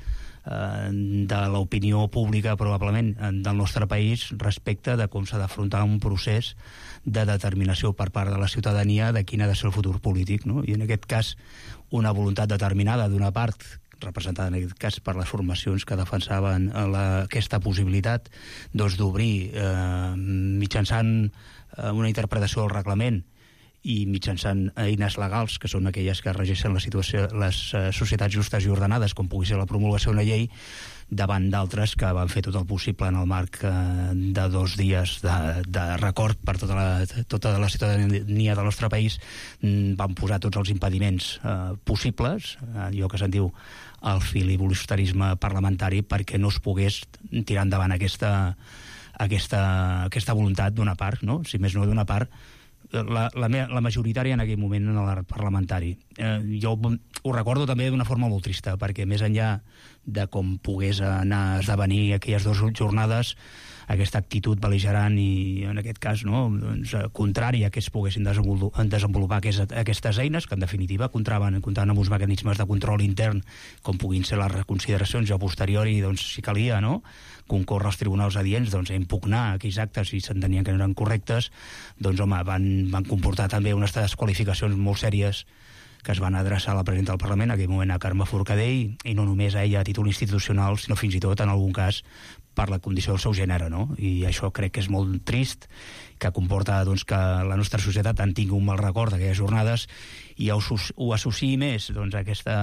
de l'opinió pública, probablement, del nostre país respecte de com s'ha d'afrontar un procés de determinació per part de la ciutadania de quin ha de ser el futur polític, no? I en aquest cas una voluntat determinada d'una part, representada en aquest cas per les formacions que defensaven la, aquesta possibilitat doncs, d'obrir eh, mitjançant eh, una interpretació del reglament i mitjançant eines legals, que són aquelles que regeixen la situació, les uh, societats justes i ordenades, com pugui ser la promulgació d'una llei, davant d'altres que van fer tot el possible en el marc uh, de dos dies de, de record per tota la, tota la ciutadania del nostre país, mm, van posar tots els impediments uh, possibles, uh, allò que se'n diu el filibusterisme parlamentari, perquè no es pogués tirar endavant aquesta, aquesta, aquesta voluntat d'una part, no? Si més no d'una part, La, la, la majoritària en aquell moment en l'art parlamentari. Eh, jo ho recordo també d'una forma molt trista, perquè més enllà de com pogués anar a esdevenir aquelles dues jornades, aquesta actitud bel·ligerant i, en aquest cas, no, doncs, contrària que es poguessin desenvolupar, desenvolupar aquestes, aquestes eines, que en definitiva comptaven, comptaven amb uns mecanismes de control intern, com puguin ser les reconsideracions a posteriori, doncs, si calia, no?, concórrer als tribunals adients, doncs, a impugnar aquells actes si s'entenien que no eren correctes, doncs, home, van, van comportar també unes desqualificacions molt sèries que es van adreçar a la presidenta del Parlament, en aquell moment a Carme Forcadell, i no només a ella a títol institucional, sinó fins i tot, en algun cas, per la condició del seu gènere, no? I això crec que és molt trist, que comporta doncs, que la nostra societat en tingui un mal record d'aquelles jornades i ho, ho associï més doncs, a aquesta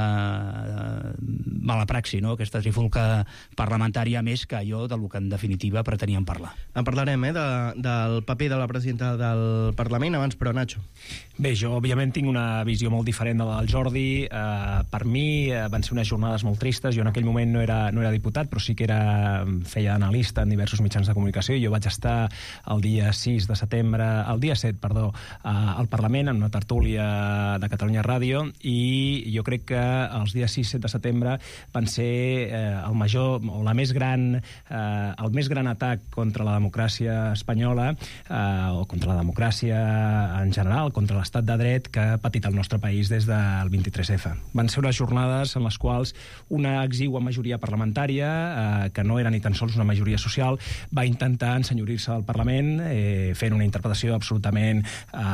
uh, mala praxi, no? Aquesta trifulca parlamentària més que allò del que en definitiva preteníem parlar. En parlarem, eh, de, del paper de la presidenta del Parlament, abans, però, Nacho. Bé, jo, òbviament, tinc una visió molt diferent de la del Jordi. Uh, per mi uh, van ser unes jornades molt tristes. Jo en aquell moment no era, no era diputat, però sí que era, feia analista en diversos mitjans de comunicació. Jo vaig estar el dia sis de setembre, el dia set, perdó, uh, al Parlament, en una tertúlia de Catalunya Ràdio, i jo crec que els dies sis i set de setembre van ser eh, el major, o la més gran, eh, el més gran atac contra la democràcia espanyola, eh, o contra la democràcia en general, contra l'estat de dret que ha patit el nostre país des del vint-i-tres efa. Van ser unes jornades en les quals una exigua majoria parlamentària, eh, que no era ni tan sols una majoria social, va intentar ensenyorir-se al Parlament, eh, fent una interpretació absolutament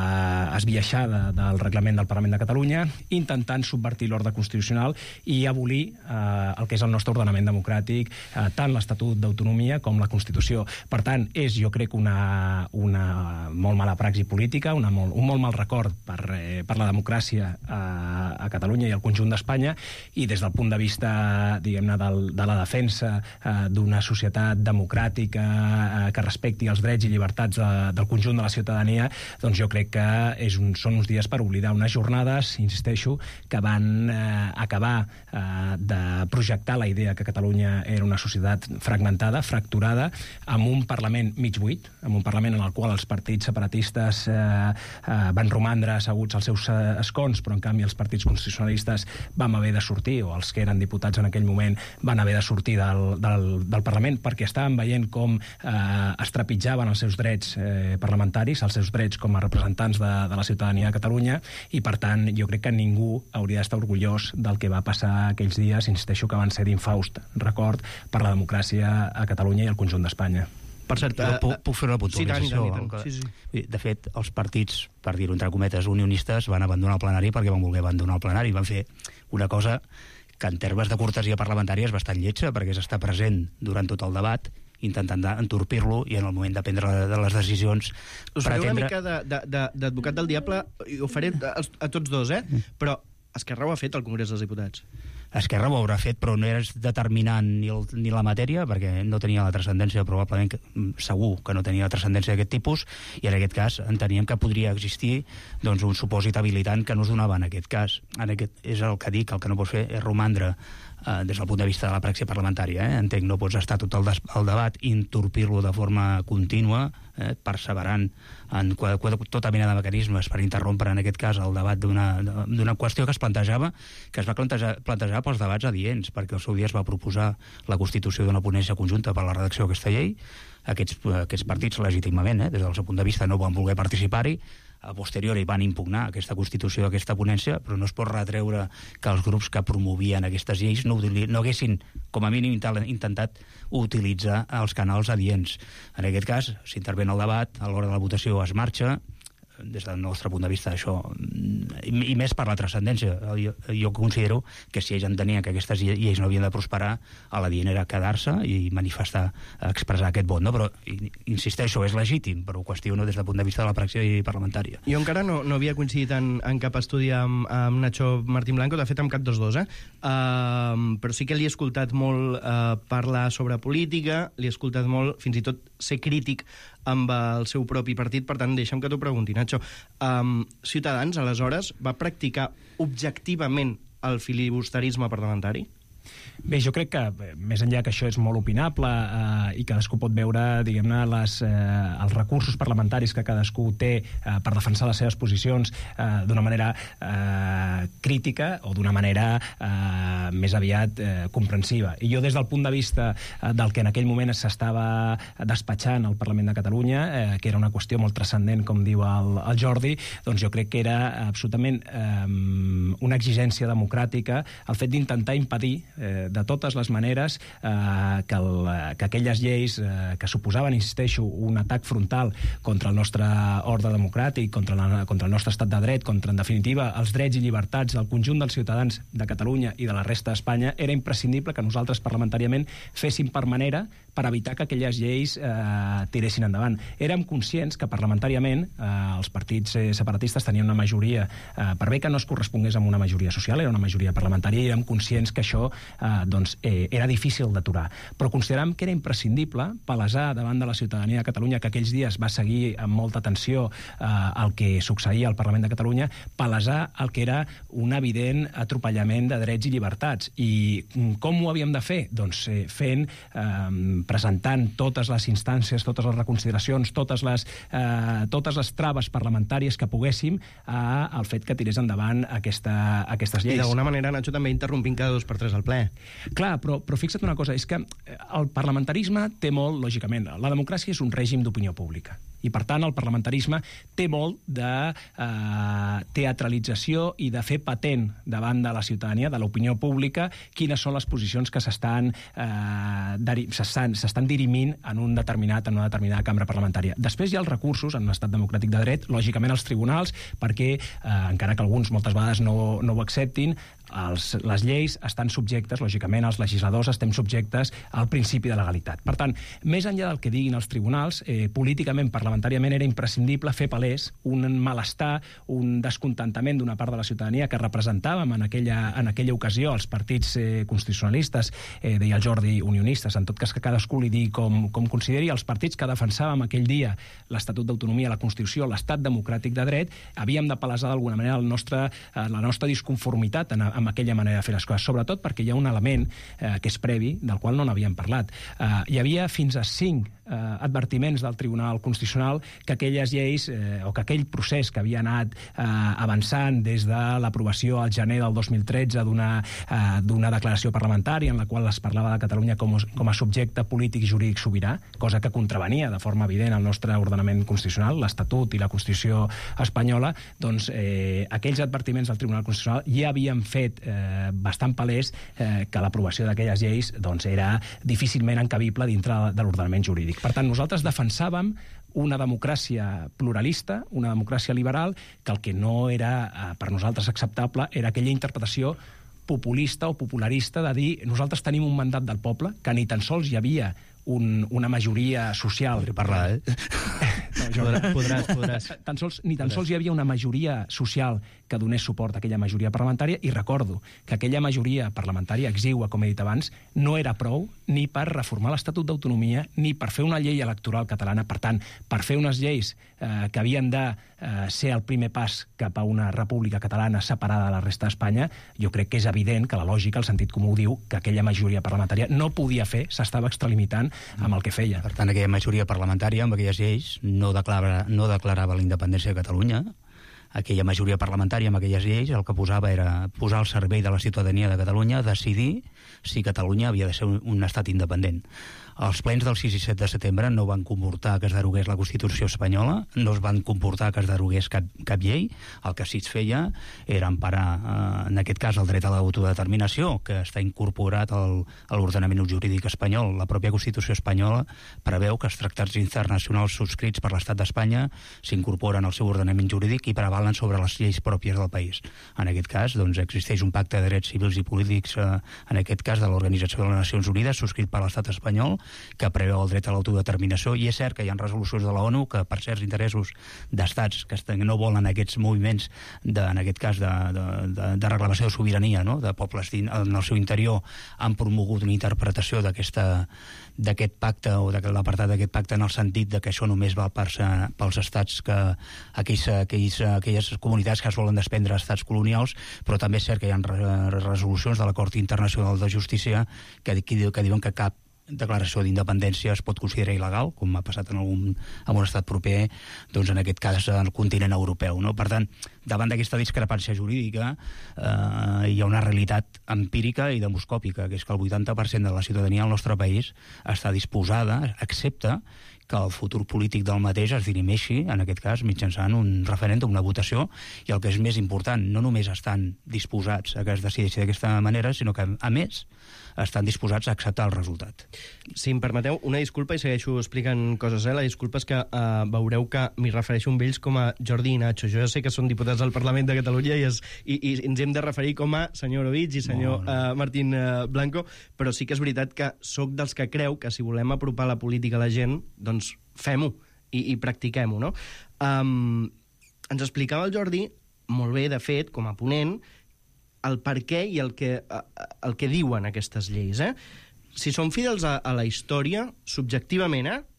eh, esbiaixada del reglament del Parlament de Catalunya, intentant subvertir l'ordre constitucional i abolir eh, el que és el nostre ordenament democràtic, eh, tant l'Estatut d'Autonomia com la Constitució. Per tant, és, jo crec, una, una molt mala praxi política, una molt, un molt mal record per, eh, per la democràcia a, a Catalunya i al conjunt d'Espanya, i des del punt de vista, diguem-ne, del, de la defensa eh, d'una societat democràtica eh, que respecti els drets i llibertats de, del conjunt de la ciutadania, doncs jo crec que és un, són uns dies per oblidar unes jornades, insisteixo, que van eh, acabar eh, de projectar la idea que Catalunya era una societat fragmentada, fracturada, amb un Parlament mig buit, amb un Parlament en el qual els partits separatistes eh, eh, van romandre asseguts als seus eh, escons, però en canvi els partits constitucionalistes vam haver de sortir, o els que eren diputats en aquell moment van haver de sortir del, del, del Parlament, perquè estaven veient com eh, es trepitjaven els seus drets eh, parlamentaris, els seus drets com a representants de, de la ciutadania de Catalunya, i per tant jo crec que ningú hauria d'estar orgullós del que va passar aquells dies, insisteixo que van ser d'infaust record per la democràcia a Catalunya i al conjunt d'Espanya. Per cert, uh, puc, puc fer una puntualització? Sí, tant, tant, sí, sí. De fet, els partits, per dir-ho entre cometes, unionistes, van abandonar el plenari perquè van voler abandonar el plenari. Van fer una cosa que en termes de cortesia parlamentària és bastant lletja, perquè s'està present durant tot el debat, intentant entorpir-lo, i en el moment de prendre de les decisions... Us faré pretendre... una mica d'advocat del diable, i ho faré a, a tots dos, eh? Però Esquerra ho ha fet al Congrés dels Diputats. Esquerra ho haurà fet, però no era determinant ni, el, ni la matèria, perquè no tenia la transcendència, probablement, que, segur que no tenia la transcendència d'aquest tipus, i en aquest cas enteníem que podria existir doncs, un supòsit habilitant que no es donava en aquest cas. En aquest, és el que dic, el que no pots fer és romandre eh, des del punt de vista de la praxi parlamentària. Eh? Entenc, no pots estar tot el, des, el debat i entorpir-lo de forma contínua, eh, perseverant en tota mena de mecanismes per interrompre, en aquest cas, el debat d'una qüestió que es plantejava, que es va plantejar, plantejar pels debats adients, perquè al seu dia es va proposar la constitució d'una ponència conjunta per a la redacció d'aquesta llei. Aquests, aquests partits, legítimament, eh, des del seu punt de vista, no van voler participar-hi. A posteriori van impugnar aquesta constitució d'aquesta ponència, però no es pot retreure que els grups que promovien aquestes lleis no, no haguessin, com a mínim, intentat utilitzar els canals adients. En aquest cas, s'intervé en el debat, a l'hora de la votació es marxa, des del nostre punt de vista, això, i, i més per la transcendència. Jo, jo considero que si ells entenien que aquestes lleis no havien de prosperar, a la dient era quedar-se i manifestar, expressar aquest vot. No? Però, insisteixo, és legítim, però ho qüestiono des del punt de vista de la praxi parlamentària. Jo encara no, no havia coincidit en, en cap estudi amb, amb Nacho Martín Blanco, de fet amb cap dels dos, eh? Uh, però sí que li he escoltat molt uh, parlar sobre política, li he escoltat molt, fins i tot, ser crític amb el seu propi partit. Per tant, deixa'm que t'ho pregunti, Nacho. Um, Ciutadans, aleshores, va practicar objectivament el filibusterisme parlamentari? Bé, jo crec que, més enllà que això és molt opinable eh, i cadascú pot veure, diguem-ne, les, eh, els recursos parlamentaris que cadascú té eh, per defensar les seves posicions eh, d'una manera eh, crítica o d'una manera eh, més aviat eh, comprensiva. I jo, des del punt de vista eh, del que en aquell moment s'estava despatxant al Parlament de Catalunya, eh, que era una qüestió molt transcendent, com diu el, el Jordi, doncs jo crec que era absolutament eh, una exigència democràtica el fet d'intentar impedir eh, de totes les maneres eh, que, el, que aquelles lleis eh, que suposaven, insisteixo, un atac frontal contra el nostre ordre democràtic, contra, la, contra el nostre estat de dret, contra, en definitiva, els drets i llibertats del conjunt dels ciutadans de Catalunya i de la resta d'Espanya, era imprescindible que nosaltres parlamentàriament féssim per manera per evitar que aquelles lleis eh, tiressin endavant. Érem conscients que parlamentàriament eh, els partits eh, separatistes tenien una majoria, eh, per bé que no es correspongués amb una majoria social, era una majoria parlamentària, i érem conscients que això eh, doncs, eh, era difícil d'aturar. Però consideràvem que era imprescindible palesar davant de la ciutadania de Catalunya, que aquells dies va seguir amb molta atenció eh, el que succeïa al Parlament de Catalunya, palesar el que era un evident atropellament de drets i llibertats. I com ho havíem de fer? Doncs eh, fent... Eh, presentant totes les instàncies, totes les reconsideracions, totes les, eh, totes les traves parlamentàries que poguéssim eh, al fet que tirés endavant aquesta, aquestes lleis. I d'alguna manera, Nacho, també interrompint cada dos per tres al ple. Clar, però, però fixa't una cosa, és que el parlamentarisme té molt, lògicament, la democràcia és un règim d'opinió pública. I, per tant, el parlamentarisme té molt de eh, teatralització i de fer patent davant de la ciutadania, de l'opinió pública, quines són les posicions que s'estan eh, s'estan dirimint en un determinat, en una determinada cambra parlamentària. Després hi ha els recursos en un estat democràtic de dret, lògicament els tribunals, perquè, eh, encara que alguns moltes vegades no, no ho acceptin, els, les lleis estan subjectes, lògicament els legisladors estem subjectes al principi de legalitat. Per tant, més enllà del que diguin els tribunals, eh, políticament, parlamentàriament, era imprescindible fer palès un malestar, un descontentament d'una part de la ciutadania que representàvem en aquella, en aquella ocasió els partits eh, constitucionalistes, eh, deia el Jordi, unionistes, en tot cas que cadascú li digui com, com consideri, els partits que defensàvem aquell dia l'Estatut d'Autonomia, la Constitució, l'Estat democràtic de dret, havíem de palesar d'alguna manera el nostre, eh, la nostra disconformitat en, amb aquella manera de fer les coses, sobretot perquè hi ha un element eh, que és previ, del qual no n'havíem parlat. Eh, hi havia fins a cinc eh, advertiments del Tribunal Constitucional que aquelles lleis, eh, o que aquell procés que havia anat eh, avançant des de l'aprovació al gener del dos mil tretze d'una eh, d'una declaració parlamentària en la qual es parlava de Catalunya com, com a subjecte polític i jurídic sobirà, cosa que contravenia de forma evident al nostre ordenament constitucional, l'Estatut i la Constitució espanyola, doncs eh, aquells advertiments del Tribunal Constitucional ja havien fet eh, bastant palès eh, que l'aprovació d'aquelles lleis doncs, era difícilment encabible dintre de l'ordenament jurídic. Per tant, nosaltres defensàvem una democràcia pluralista, una democràcia liberal, que el que no era eh, per nosaltres acceptable era aquella interpretació populista o popularista de dir nosaltres tenim un mandat del poble, que ni tan sols hi havia un, una majoria social. Podria parlar, eh? No, Jordi. Podràs, podràs. Tan sols, ni tan sols hi havia una majoria social que donés suport a aquella majoria parlamentària, i recordo que aquella majoria parlamentària exigua, com he dit abans, no era prou ni per reformar l'Estatut d'Autonomia ni per fer una llei electoral catalana. Per tant, per fer unes lleis eh, que havien de eh, ser el primer pas cap a una república catalana separada de la resta d'Espanya, jo crec que és evident que la lògica, el sentit comú diu que aquella majoria parlamentària no podia fer, s'estava extralimitant amb el que feia. Per tant, aquella majoria parlamentària amb aquelles lleis no declarava, no declarava la independència de Catalunya. Aquella majoria parlamentària amb aquelles lleis el que posava era posar al servei de la ciutadania de Catalunya decidir si Catalunya havia de ser un, un estat independent. Els plens del sis i set de setembre no van comportar que es derogués la Constitució espanyola, no es van comportar que es derogués cap, cap llei. El que sí es feia era emparar, eh, en aquest cas, el dret a l'autodeterminació, que està incorporat al, a l'ordenament jurídic espanyol. La pròpia Constitució espanyola preveu que els tractats internacionals subscrits per l'Estat d'Espanya s'incorporen al seu ordenament jurídic i prevalen sobre les lleis pròpies del país. En aquest cas, doncs, existeix un pacte de drets civils i polítics, eh, en aquest cas de l'Organització de les Nacions Unides, subscrit per l'Estat espanyol, que preveu el dret a l'autodeterminació, i és cert que hi ha resolucions de la ONU que per certs interessos d'estats que no volen aquests moviments, de, en aquest cas de, de, de, de reclamació de sobirania, no?, de pobles en el seu interior, han promogut una interpretació d'aquesta d'aquest pacte o de l'apartat d'aquest pacte en el sentit de que això només val per, pels estats que aquells, aquells, aquelles comunitats que es volen desprendre estats colonials, però també és cert que hi ha resolucions de la Cort Internacional de Justícia que, que, que diuen que cap declaració d'independència es pot considerar il·legal, com ha passat en, algun, en un estat proper, doncs en aquest cas en el continent europeu, no? Per tant, davant d'aquesta discrepància jurídica eh, hi ha una realitat empírica i demoscòpica, que és que el vuitanta per cent de la ciutadania del nostre país està disposada, accepta que el futur polític del mateix es dirimeixi, en aquest cas, mitjançant un referèndum, una votació, i el que és més important, no només estan disposats a que es decideixi d'aquesta manera, sinó que, a més, estan disposats a acceptar el resultat. Si em permeteu, una disculpa, i segueixo explicant coses, eh? La disculpa és que eh, veureu que m'hi refereixo amb ells com a Jordi i Nacho. Jo ja sé que són diputats del Parlament de Catalunya i, es, i, i ens hem de referir com a senyor Orovich i senyor no, no. Eh, Martín eh, Blanco, però sí que és veritat que sóc dels que creu que si volem apropar la política a la gent, doncs fem-ho i, i practiquem-ho, no? Um, ens explicava el Jordi, molt bé, de fet, com a ponent, el per què i el que, el que diuen aquestes lleis, eh? Si són fidels a, a la història, subjectivament, eh?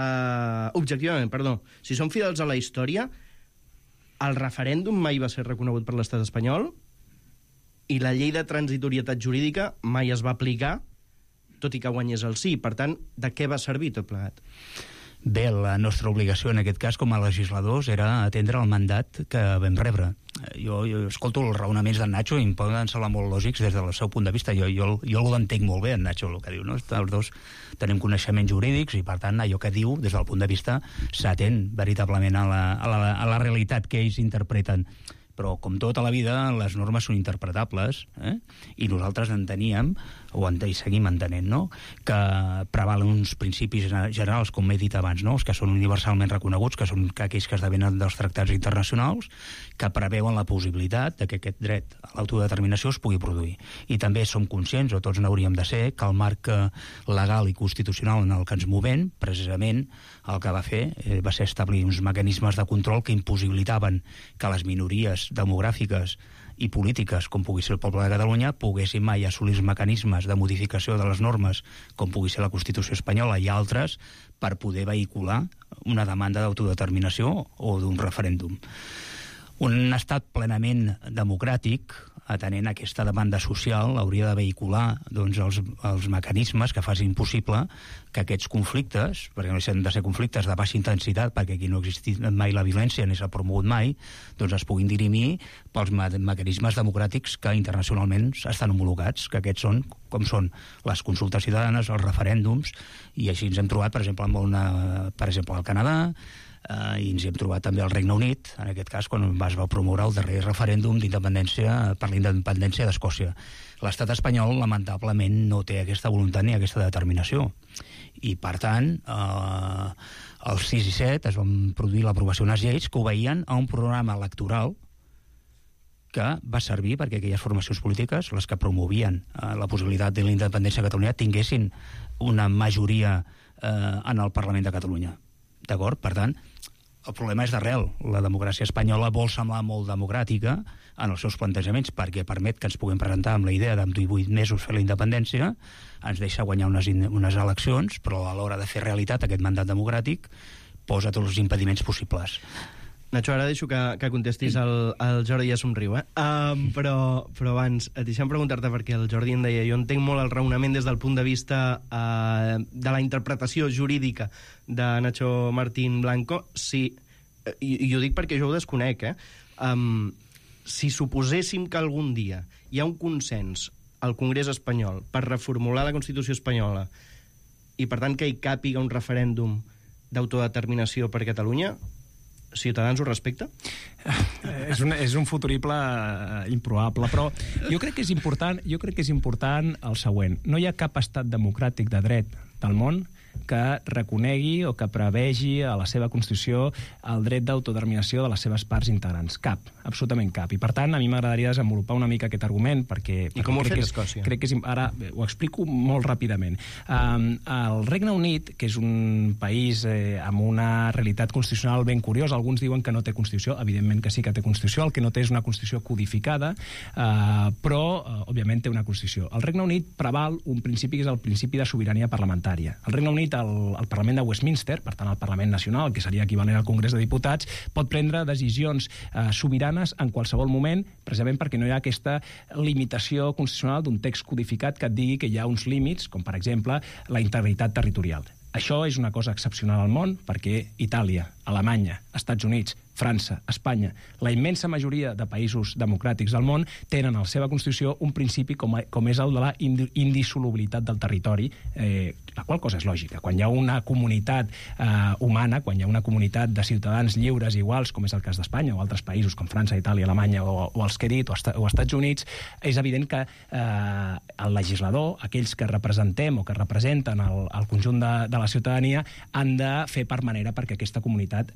Uh, objectivament, perdó, si són fidels a la història, el referèndum mai va ser reconegut per l'estat espanyol i la llei de transitorietat jurídica mai es va aplicar, tot i que guanyés el sí. Per tant, de què va servir tot plegat? Bé, la nostra obligació en aquest cas com a legisladors era atendre el mandat que vam rebre. Jo, jo escolto els raonaments d'en Nacho i em poden semblar molt lògics des del seu punt de vista. Jo, jo, jo l'entenc molt bé, en Nacho, el que diu, no? Els dos tenim coneixements jurídics i, per tant, allò que diu, des del punt de vista, s'atén veritablement a la, a la, a la realitat que ells interpreten. Però, com tota la vida, les normes són interpretables, eh? I nosaltres enteníem, o en, i seguim entenent, no?, que prevalen uns principis generals, com he dit abans, no?, els que són universalment reconeguts, que són aquells que esdevenen dels tractats internacionals, que preveuen la possibilitat de que aquest dret a l'autodeterminació es pugui produir. I també som conscients, o tots n'hauríem de ser, que el marc legal i constitucional en el que ens movem, precisament, el que va fer eh, va ser establir uns mecanismes de control que impossibilitaven que les minories demogràfiques i polítiques, com pugui ser el poble de Catalunya, poguessin mai assolir els mecanismes de modificació de les normes, com pugui ser la Constitució espanyola i altres, per poder vehicular una demanda d'autodeterminació o d'un referèndum. Un estat plenament democràtic, atenent aquesta demanda social, hauria de vehicular doncs, els, els mecanismes que facin possible que aquests conflictes, perquè no han de ser conflictes de baixa intensitat, perquè aquí no ha existit mai la violència ni s'ha promogut mai, doncs es puguin dirimir pels me mecanismes democràtics que internacionalment estan homologats, que aquests són, com són les consultes ciutadanes, els referèndums, i així ens hem trobat, per exemple, amb una, per exemple al Canadà, Uh, i ens hi hem trobat també al Regne Unit, en aquest cas quan es va promoure el darrer referèndum d'independència per la independència d'Escòcia. L'estat espanyol, lamentablement, no té aquesta voluntat ni aquesta determinació. I, per tant, uh, el sis i set es van produir l'aprovació d'unes lleis que obeïen a un programa electoral que va servir perquè aquelles formacions polítiques, les que promovien uh, la possibilitat de la independència de Catalunya, tinguessin una majoria uh, en el Parlament de Catalunya. D'acord? Per tant, el problema és d'arrel. La democràcia espanyola vol semblar molt democràtica en els seus plantejaments perquè permet que ens puguem presentar amb la idea d'en divuit mesos fer la independència, ens deixa guanyar unes, unes eleccions, però a l'hora de fer realitat aquest mandat democràtic posa tots els impediments possibles. Nacho, ara deixo que, que contestis el, el Jordi ja somriu, eh? Um, però, però abans, deixa'm preguntar-te, perquè el Jordi em deia, jo entenc molt el raonament des del punt de vista uh, de la interpretació jurídica de Nacho Martín Blanco, si, i, i ho dic perquè jo ho desconec, eh? Um, si suposéssim que algun dia hi ha un consens al Congrés espanyol per reformular la Constitució espanyola i, per tant, que hi càpiga un referèndum d'autodeterminació per Catalunya, Ciutadans ho respecta? És un, és un futurible uh, improbable, però jo crec que és important, jo crec que és important el següent. No hi ha cap estat democràtic de dret del món que reconegui o que prevegi a la seva Constitució el dret d'autodeterminació de les seves parts integrants. Cap, absolutament cap. I, per tant, a mi m'agradaria desenvolupar una mica aquest argument, perquè... I com ho ha fet és, Escòcia? Crec que és, ara ho explico molt ràpidament. Um, el Regne Unit, que és un país eh, amb una realitat constitucional ben curiosa, alguns diuen que no té Constitució, evidentment que sí que té Constitució, el que no té és una Constitució codificada, uh, però, uh, òbviament, té una Constitució. El Regne Unit preval un principi que és el principi de sobirania parlamentària. El Regne Unit El, el Parlament de Westminster, per tant el Parlament Nacional, que seria equivalent al Congrés de Diputats, pot prendre decisions eh, sobiranes en qualsevol moment, precisament perquè no hi ha aquesta limitació constitucional d'un text codificat que et digui que hi ha uns límits, com per exemple la integritat territorial. Això és una cosa excepcional al món perquè Itàlia, Alemanya, Estats Units, França, Espanya, la immensa majoria de països democràtics del món tenen a la seva Constitució un principi com, a, com és el de la indissolubilitat del territori, eh, la qual cosa és lògica. Quan hi ha una comunitat eh, humana, quan hi ha una comunitat de ciutadans lliures i iguals, com és el cas d'Espanya o altres països com França, Itàlia, Alemanya o, o els que he dit, o, o Estats Units, és evident que eh, el legislador, aquells que representem o que representen el, el conjunt de, de la ciutadania, han de fer part manera perquè aquesta comunitat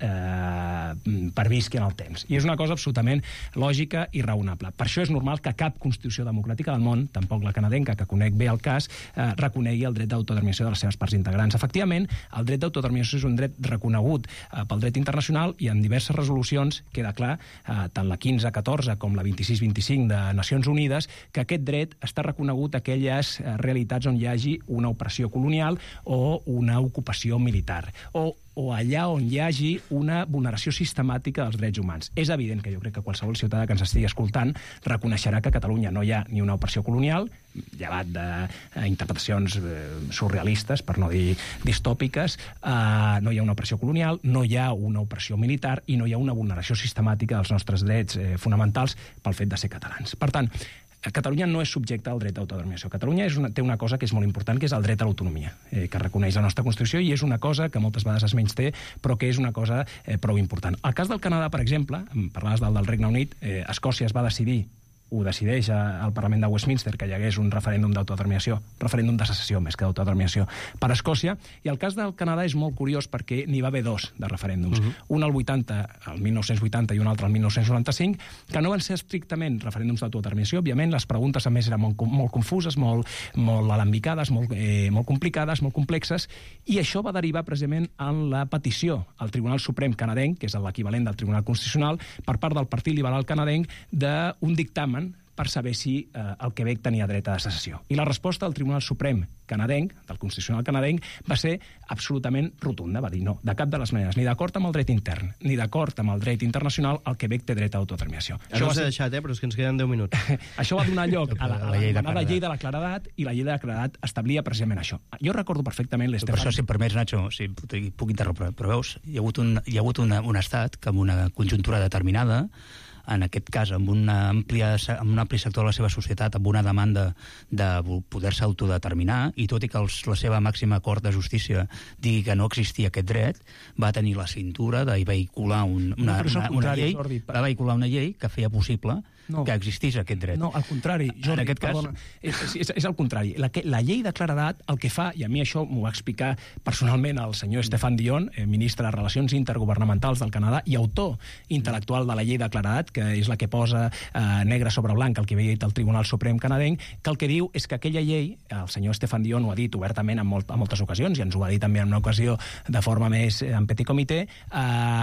eh, pervisqui en el temps. I és una cosa absolutament lògica i raonable. Per això és normal que cap Constitució democràtica del món, tampoc la canadenca, que conec bé el cas, eh, reconegui el dret d'autodeterminació de les seves parts integrants. Efectivament, el dret d'autodeterminació és un dret reconegut eh, pel dret internacional i en diverses resolucions queda clar, eh, tant la quinze catorze com la vint-i-sis vint-i-cinc de Nacions Unides, que aquest dret està reconegut a aquelles eh, realitats on hi hagi una opressió colonial o una ocupació militar, o o allà on hi hagi una vulneració sistemàtica dels drets humans. És evident que jo crec que qualsevol ciutadà que ens estigui escoltant reconeixerà que a Catalunya no hi ha ni una opressió colonial, llevat d'interpretacions eh, surrealistes, per no dir distòpiques, eh, no hi ha una opressió colonial, no hi ha una opressió militar i no hi ha una vulneració sistemàtica dels nostres drets eh, fonamentals pel fet de ser catalans. Per tant, Catalunya no és subjecte al dret d'autodeterminació. Catalunya és una, té una cosa que és molt important, que és el dret a l'autonomia, eh, que reconeix la nostra Constitució, i és una cosa que moltes vegades es menysté, però que és una cosa eh, prou important. El cas del Canadà, per exemple, parlaves del, del Regne Unit, eh, Escòcia es va decidir, ho decideix al Parlament de Westminster, que hi hagués un referèndum d'autodeterminació, referèndum de secessió més que d'autodeterminació per Escòcia, i el cas del Canadà és molt curiós perquè n'hi va haver dos de referèndums, uh-huh. un al vuitanta, el mil nou-cents vuitanta, i un altre al mil nou-cents noranta-cinc, que no van ser estrictament referèndums d'autodeterminació. Òbviament, les preguntes a més eren molt, molt confuses, molt, molt alambicades, molt, eh, molt complicades, molt complexes, i això va derivar precisament en la petició al Tribunal Suprem canadenc, que és l'equivalent del Tribunal Constitucional, per part del Partit Liberal canadenc, d'un dictamen per saber si eh, el Quebec tenia dret a secessió. I la resposta del Tribunal Suprem canadenc, del Constitucional canadenc, va ser absolutament rotunda. Va dir no, de cap de les maneres, ni d'acord amb el dret intern, ni d'acord amb el dret internacional, el Quebec té dret a autodeterminació. Això no s'ha deixat, eh, però és que ens queden deu minuts. Això va donar lloc a la, a la, llei, de la llei de la claredat, i la llei de la claredat establia precisament això. Jo recordo perfectament l'Estefan... Per això, si em permets, Nacho, si puc interrompre, però veus, hi ha hagut un, hi ha hagut una, un estat que amb una conjuntura determinada, en aquest cas, amb, una àmplia, amb un ampli sector de la seva societat, amb una demanda de poder-se autodeterminar, i tot i que els, la seva màxima Cort de Justícia digui que no existia aquest dret, va tenir la cintura de vehicular un, una, no, una, una, llei, Jordi, va vehicular una llei que feia possible no. que existís aquest dret. No, al contrari, Jordi, en aquest perdona, cas... és, és, és el contrari. La, la llei de claredat el que fa, i a mi això m'ho va explicar personalment el senyor Stéphane Dion, eh, ministre de Relacions Intergovernamentals del Canadà i autor intel·lectual de la llei de claredat, que és la que posa eh, negre sobre blanc el que havia dit el Tribunal Suprem canadenc, que el que diu és que aquella llei, el senyor Stéphane Dion ho ha dit obertament en, molt, en moltes ocasions, i ens ho va dir també en una ocasió de forma més en petit comitè, eh,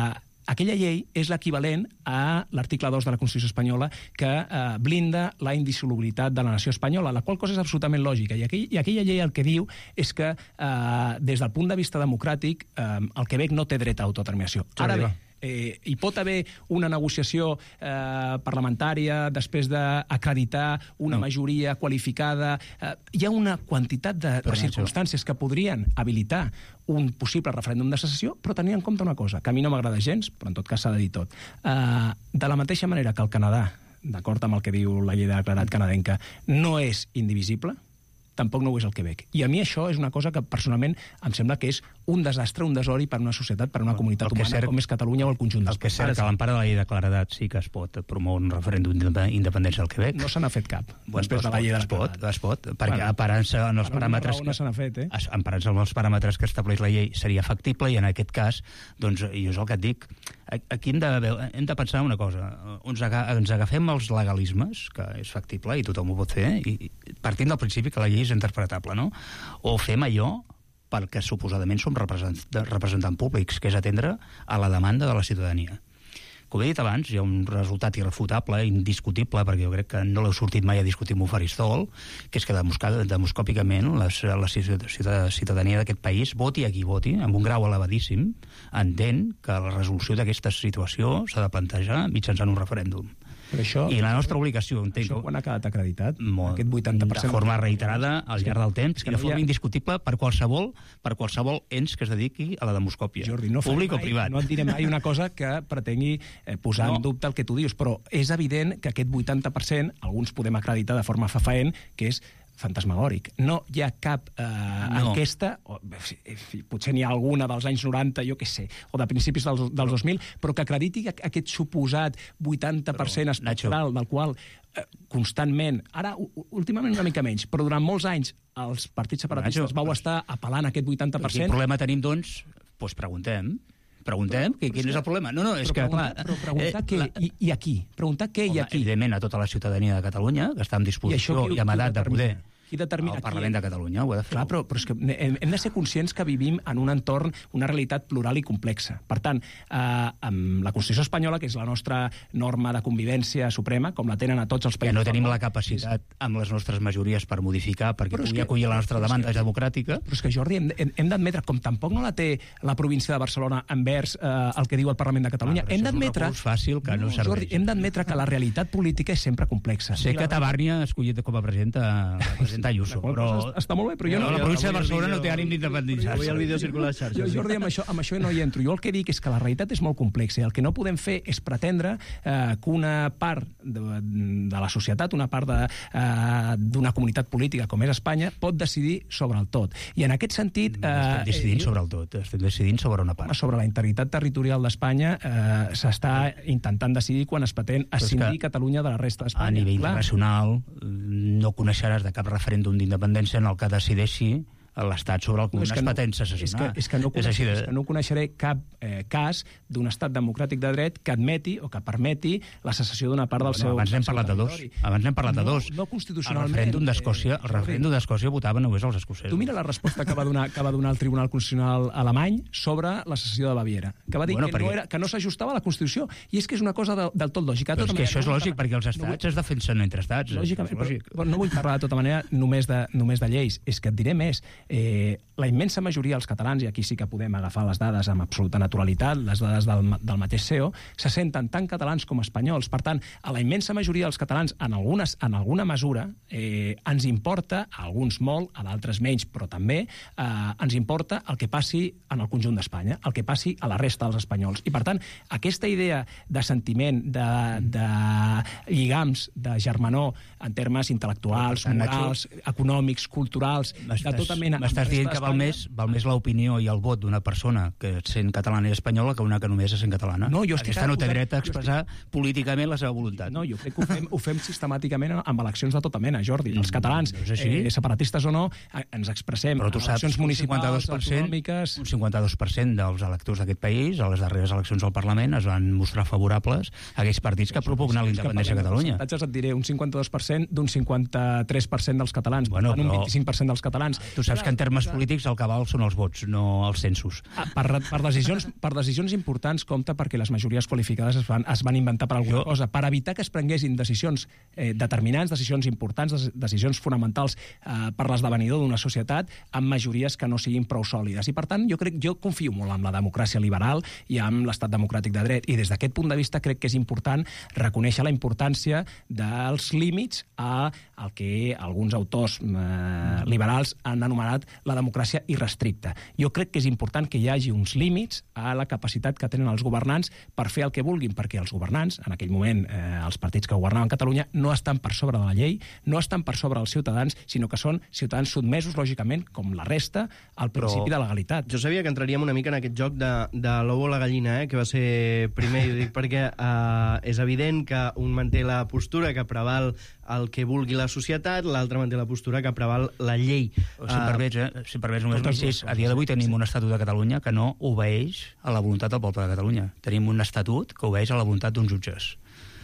aquella llei és l'equivalent a l'article dos de la Constitució espanyola que eh, blinda la indissolubilitat de la nació espanyola, la qual cosa és absolutament lògica. I, aquell, i aquella llei el que diu és que, eh, des del punt de vista democràtic, eh, el Quebec no té dret a autodeterminació. Ara bé, Eh, hi pot haver una negociació eh, parlamentària després d'acreditar una no. majoria qualificada. Eh, hi ha una quantitat de, de circumstàncies que podrien habilitar un possible referèndum de secessió, però tenint en compte una cosa, que a mi no m'agrada gens, però en tot cas s'ha de dir tot. Eh, de la mateixa manera que el Canadà, d'acord amb el que diu la llei de declarat canadenca, no és indivisible, tampoc no ho és el Quebec. I a mi això és una cosa que personalment em sembla que és un desastre, un desori per una societat, per una comunitat humana cert, com és Catalunya o el conjunt d'Espanya. El que és cert que a l'empara de la llei de claredat sí que es pot promoure un referèndum d'independència al Quebec. No se n'ha fet cap. Bueno, després de la llei de es pot, es pot, perquè bueno, emparant-se en els paràmetres no se n'ha fet, eh? emparant-se en els paràmetres que estableix la llei seria factible, i en aquest cas, doncs, jo és el que et dic, aquí hem de, hem de pensar una cosa. Ens, aga, ens agafem els legalismes, que és factible i tothom ho pot fer, i partint del principi que la llei és interpretable, no? O fem allò perquè suposadament som representant, representant públics, que és atendre a la demanda de la ciutadania. Com he dit abans, hi ha un resultat irrefutable, indiscutible, perquè jo crec que no l'heu sortit mai a discutir amb un faristol, que és que demoscòpicament la, la ciutadania d'aquest país, voti a qui voti, amb un grau elevadíssim, entén que la resolució d'aquesta situació s'ha de plantejar mitjançant un referèndum. Això, I la nostra obligació, entenc... Això quan ha quedat acreditat? Molt, aquest vuitanta per cent... De forma reiterada al llarg del temps, que i de no forma ha... indiscutible per qualsevol, per qualsevol ens que es dediqui a la demoscòpia, Jordi, no públic mai, o privat. No et diré mai una cosa que pretengui eh, posar no. en dubte el que tu dius, però és evident que aquest vuitanta per cent, alguns podem acreditar de forma fefaent, que és fantasmagòric. No hi ha cap eh, no. enquesta, o, potser n'hi ha alguna dels anys noranta, jo què sé, o de principis dels, dels dos mil, però que acrediti aquest suposat vuitanta per cent estructural, del qual eh, constantment, ara últimament una mica menys, però durant molts anys els partits separatistes Nacho, vau estar apel·lant a aquest vuitanta per cent. Quin problema tenim, doncs? Doncs preguntem. Preguntem però, que, quin és el problema. No, no, és que, preguntar, clar... Però preguntar eh, què la... i, i a qui? Preguntar què Home, i a qui? Evidentment, a tota la ciutadania de Catalunya, que està en disposició i, i amb edat de poder... Qui determina el Parlament de Catalunya ho ha de fer. Clar, però, però és que hem, hem de ser conscients que vivim en un entorn, una realitat plural i complexa. Per tant, eh, amb la Constitució espanyola, que és la nostra norma de convivència suprema, com la tenen a tots els països... Que no tenim la capacitat amb les nostres majories per modificar, perquè pugui que, acollir la nostra demanda que, democràtica. Però és que, Jordi, hem, hem d'admetre, com tampoc no la té la província de Barcelona envers eh, el que diu el Parlament de Catalunya, ah, hem d'admetre... És un fàcil que no, no serveix. Jordi, hem d'admetre que la realitat política és sempre complexa. Sé que Tabàrnia ha escollit com a presidenta, presidenta Ayuso, però... Està molt bé, però jo no... La província de Barcelona no té ànim d'independitzar-se. Avui el vídeo circula a les xarxes. Jo, Jordi, amb això, amb això no hi entro. Jo el que dic és que la realitat és molt complexa i el que no podem fer és pretendre eh, que una part de, de la societat, una part d'una eh, comunitat política com és Espanya, pot decidir sobre el tot. I en aquest sentit... Eh, no estem decidint eh, sobre el tot, estem decidint sobre una part. Sobre la integritat territorial d'Espanya eh, s'està intentant decidir quan es pretén escindir Catalunya de la resta d'Espanya. A nivell internacional no coneixeràs de cap referèndum d'independència en el que decideixi l'Estat sobre el que no, es patents a secessionar. És que, és que, no, coneix, és de... és que no coneixeré cap eh, cas d'un estat democràtic de dret que admeti o que permeti la secessió d'una part del no, seu... Abans n'hem parlat de dos. Abans n'hem parlat de dos. No, no constitucionalment. El referèndum d'Escòcia el referèndum d'Escòcia votava només els escocesos. Tu mira la resposta que va donar, que va donar el Tribunal Constitucional alemany sobre la secessió de Baviera, que va dir bueno, que, perquè... no era, que no s'ajustava a la Constitució. I és que és una cosa de, del tot lògica. Però tota és que això és lògic, no, perquè els estats no, es defensen entre estats. Lògicament, però no vull parlar de tota manera només de, només de lleis. És que et diré més. Eh, la immensa majoria dels catalans, i aquí sí que podem agafar les dades amb absoluta naturalitat, les dades del, del mateix C E O, se senten tant catalans com espanyols. Per tant, a la immensa majoria dels catalans, en, algunes, en alguna mesura, eh, ens importa, a alguns molt, a d'altres menys, però també, eh, ens importa el que passi en el conjunt d'Espanya, el que passi a la resta dels espanyols. I, per tant, aquesta idea de sentiment, de, de lligams, de germanor, en termes intel·lectuals, morals, econòmics, culturals, de tota mena... M'estàs dient que val més, val més l'opinió i el vot d'una persona que sent catalana i espanyola que una que només és sent catalana. No, jo Aquesta no té dret a expressar estic... políticament la seva voluntat. No, jo crec que ho fem, ho fem sistemàticament amb eleccions de tota mena, Jordi. Els catalans, no eh, separatistes o no, ens expressem però tu en eleccions saps, municipals, autonòmiques... Un cinquanta-dos per cent dels electors d'aquest país, a les darreres eleccions al Parlament, es van mostrar favorables a aquells partits que propugnen la independència a Catalunya. Els percentatges et diré, un cinquanta-dos per cent d'un cinquanta-tres per cent dels catalans, bueno, per tant, però... un vint-i-cinc per cent dels catalans. Tu saps que en termes polítics el que val són els vots, no els censos. Ah, per, per, decisions, per decisions importants, compte, perquè les majories qualificades es van, es van inventar per alguna jo... cosa, per evitar que es prenguessin decisions eh, determinants, decisions importants, decisions fonamentals eh, per l'esdevenidor d'una societat amb majories que no siguin prou sòlides. I, per tant, jo crec, jo confio molt en la democràcia liberal i en l'estat democràtic de dret. I des d'aquest punt de vista crec que és important reconèixer la importància dels límits a el que alguns autors eh, liberals han anomenat la democràcia irrestricta. Jo crec que és important que hi hagi uns límits a la capacitat que tenen els governants per fer el que vulguin, perquè els governants, en aquell moment eh, els partits que governaven Catalunya, no estan per sobre de la llei, no estan per sobre dels ciutadans, sinó que són ciutadans sotmesos, lògicament, com la resta, al principi Però... de legalitat. Jo sabia que entraríem una mica en aquest joc de, de l'ou o la gallina, eh, que va ser primer, jo dic perquè eh, és evident que un manté la postura que preval el que vulgui la societat, l'altre manté la postura que preval la llei. Si em permets, eh, si em permets només un incís, a dia d'avui tenim un Estatut de Catalunya que no obeeix a la voluntat del poble de Catalunya. Tenim un Estatut que obeeix a la voluntat d'uns jutges.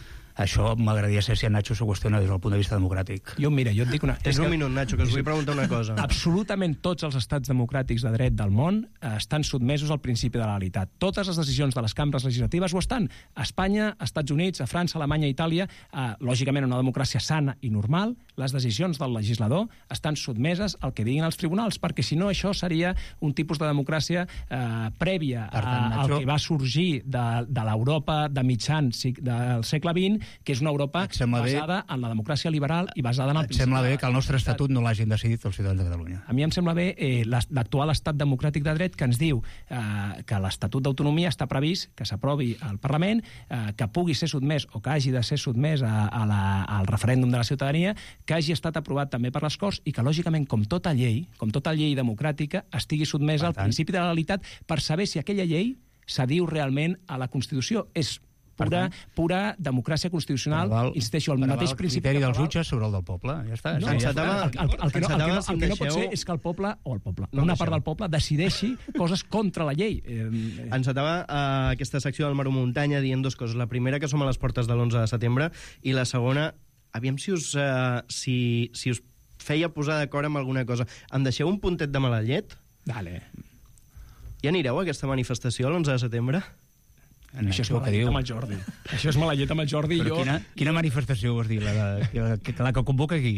Això m'agradaria saber si en Nacho s'ho qüestiona des del punt de vista democràtic. Jo, mira, jo et dic una... És un minut, Nacho, que us vull preguntar una cosa. Absolutament tots els estats democràtics de dret del món eh, estan sotmesos al principi de la legalitat. Totes les decisions de les cambres legislatives ho estan. A Espanya, a Estats Units, a França, a Alemanya, a Itàlia, eh, lògicament una democràcia sana i normal, les decisions del legislador estan sotmeses al que diguin els tribunals, perquè si no això seria un tipus de democràcia eh, prèvia a, al que va sorgir de, de l'Europa de mitjan del segle vint, que és una Europa basada bé, en la democràcia liberal i basada en el principi... Et sembla bé que el nostre estatut no l'hagin decidit els ciutadans de Catalunya? A mi em sembla bé eh, l'actual estat democràtic de dret que ens diu eh, que l'Estatut d'Autonomia està previst que s'aprovi al Parlament, eh, que pugui ser sotmès o que hagi de ser sotmès a, a la, al referèndum de la ciutadania, que hagi estat aprovat també per les Corts i que, lògicament, com tota llei, com tota llei democràtica, estigui sotmesa al principi de la legalitat per saber si aquella llei s'adiu realment a la Constitució. És pura, pura democràcia constitucional, val, insisteixo, el mateix principi... criteri dels jutges sobre el del poble, ja està. No, ja està. El, el, el, el, que no, el, que no, el que no pot ser és que el poble, o el poble, no, una part del poble, decideixi coses contra la llei. Eh, eh. Encetava uh, aquesta secció del Maro Muntanya dient dues coses. La primera, que som a les portes de l'onze de setembre, i la segona, aviam si us, uh, si, si us feia posar d'acord amb alguna cosa. Em deixeu un puntet de mala llet? Dale. I anireu a aquesta manifestació l'onze de setembre? En això és mala llet amb el Jordi. Això és mala llet amb el Jordi. Però jo... quina, quina manifestació vols dir? La, de, la, que, la que convoca aquí?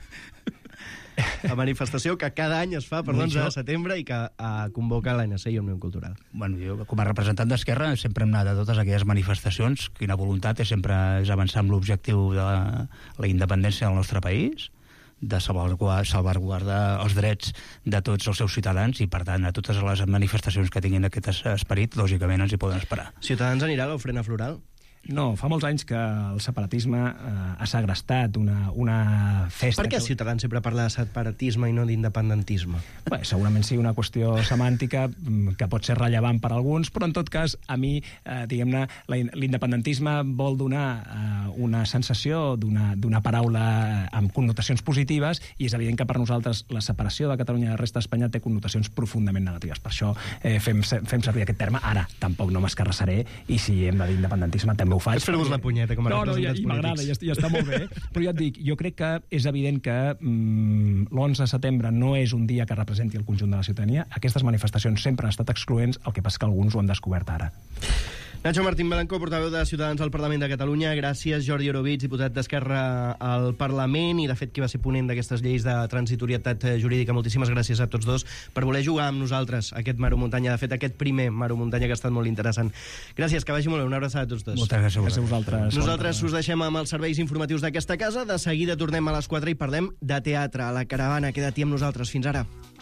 La manifestació que cada any es fa per l'onze de setembre i que uh, convoca l'A N C i Òmnium Cultural. Bueno, jo, com a representant d'Esquerra, sempre hem anat a totes aquelles manifestacions. Quina voluntat és sempre és avançar amb l'objectiu de la, la independència del nostre país, de salvaguardar els drets de tots els seus ciutadans i, per tant, a totes les manifestacions que tinguin aquest esperit, lògicament ens hi poden esperar. Ciutadans anirà a l'ofrena floral? No, fa molts anys que el separatisme eh, ha segrestat una, una festa... Per què Ciutadans sempre parla de separatisme i no d'independentisme? Bé, segurament sigui una qüestió semàntica que pot ser rellevant per a alguns, però en tot cas, a mi, eh, diguem-ne, l'independentisme vol donar eh, una sensació d'una paraula amb connotacions positives i és evident que per nosaltres la separació de Catalunya de la resta d'Espanya té connotacions profundament negatives. Per això eh, fem, fem servir aquest terme. Ara, tampoc no m'escarrassaré i si hem de dir independentisme també ho faig. És fer-vos la punyeta com a no, representants no, ja, polítics. M'agrada, ja, ja està molt bé. Però ja et dic, jo crec que és evident que mm, l'onze de setembre no és un dia que representi el conjunt de la ciutadania. Aquestes manifestacions sempre han estat excloents, el que passa que alguns ho han descobert ara. Nacho Martín Blanco, portaveu de Ciutadans al Parlament de Catalunya. Gràcies, Jordi Orovitz, diputat d'Esquerra al Parlament i, de fet, qui va ser ponent d'aquestes lleis de transitorietat jurídica. Moltíssimes gràcies a tots dos per voler jugar amb nosaltres aquest Maro Muntanya. De fet, aquest primer Maro Muntanya que ha estat molt interessant. Gràcies, que vagi molt bé. Una abraçada a tots dos. Moltes gràcies a vosaltres. vosaltres. Nosaltres us deixem amb els serveis informatius d'aquesta casa. De seguida tornem a les quatre i parlem de teatre. A la caravana, queda't amb nosaltres. Fins ara.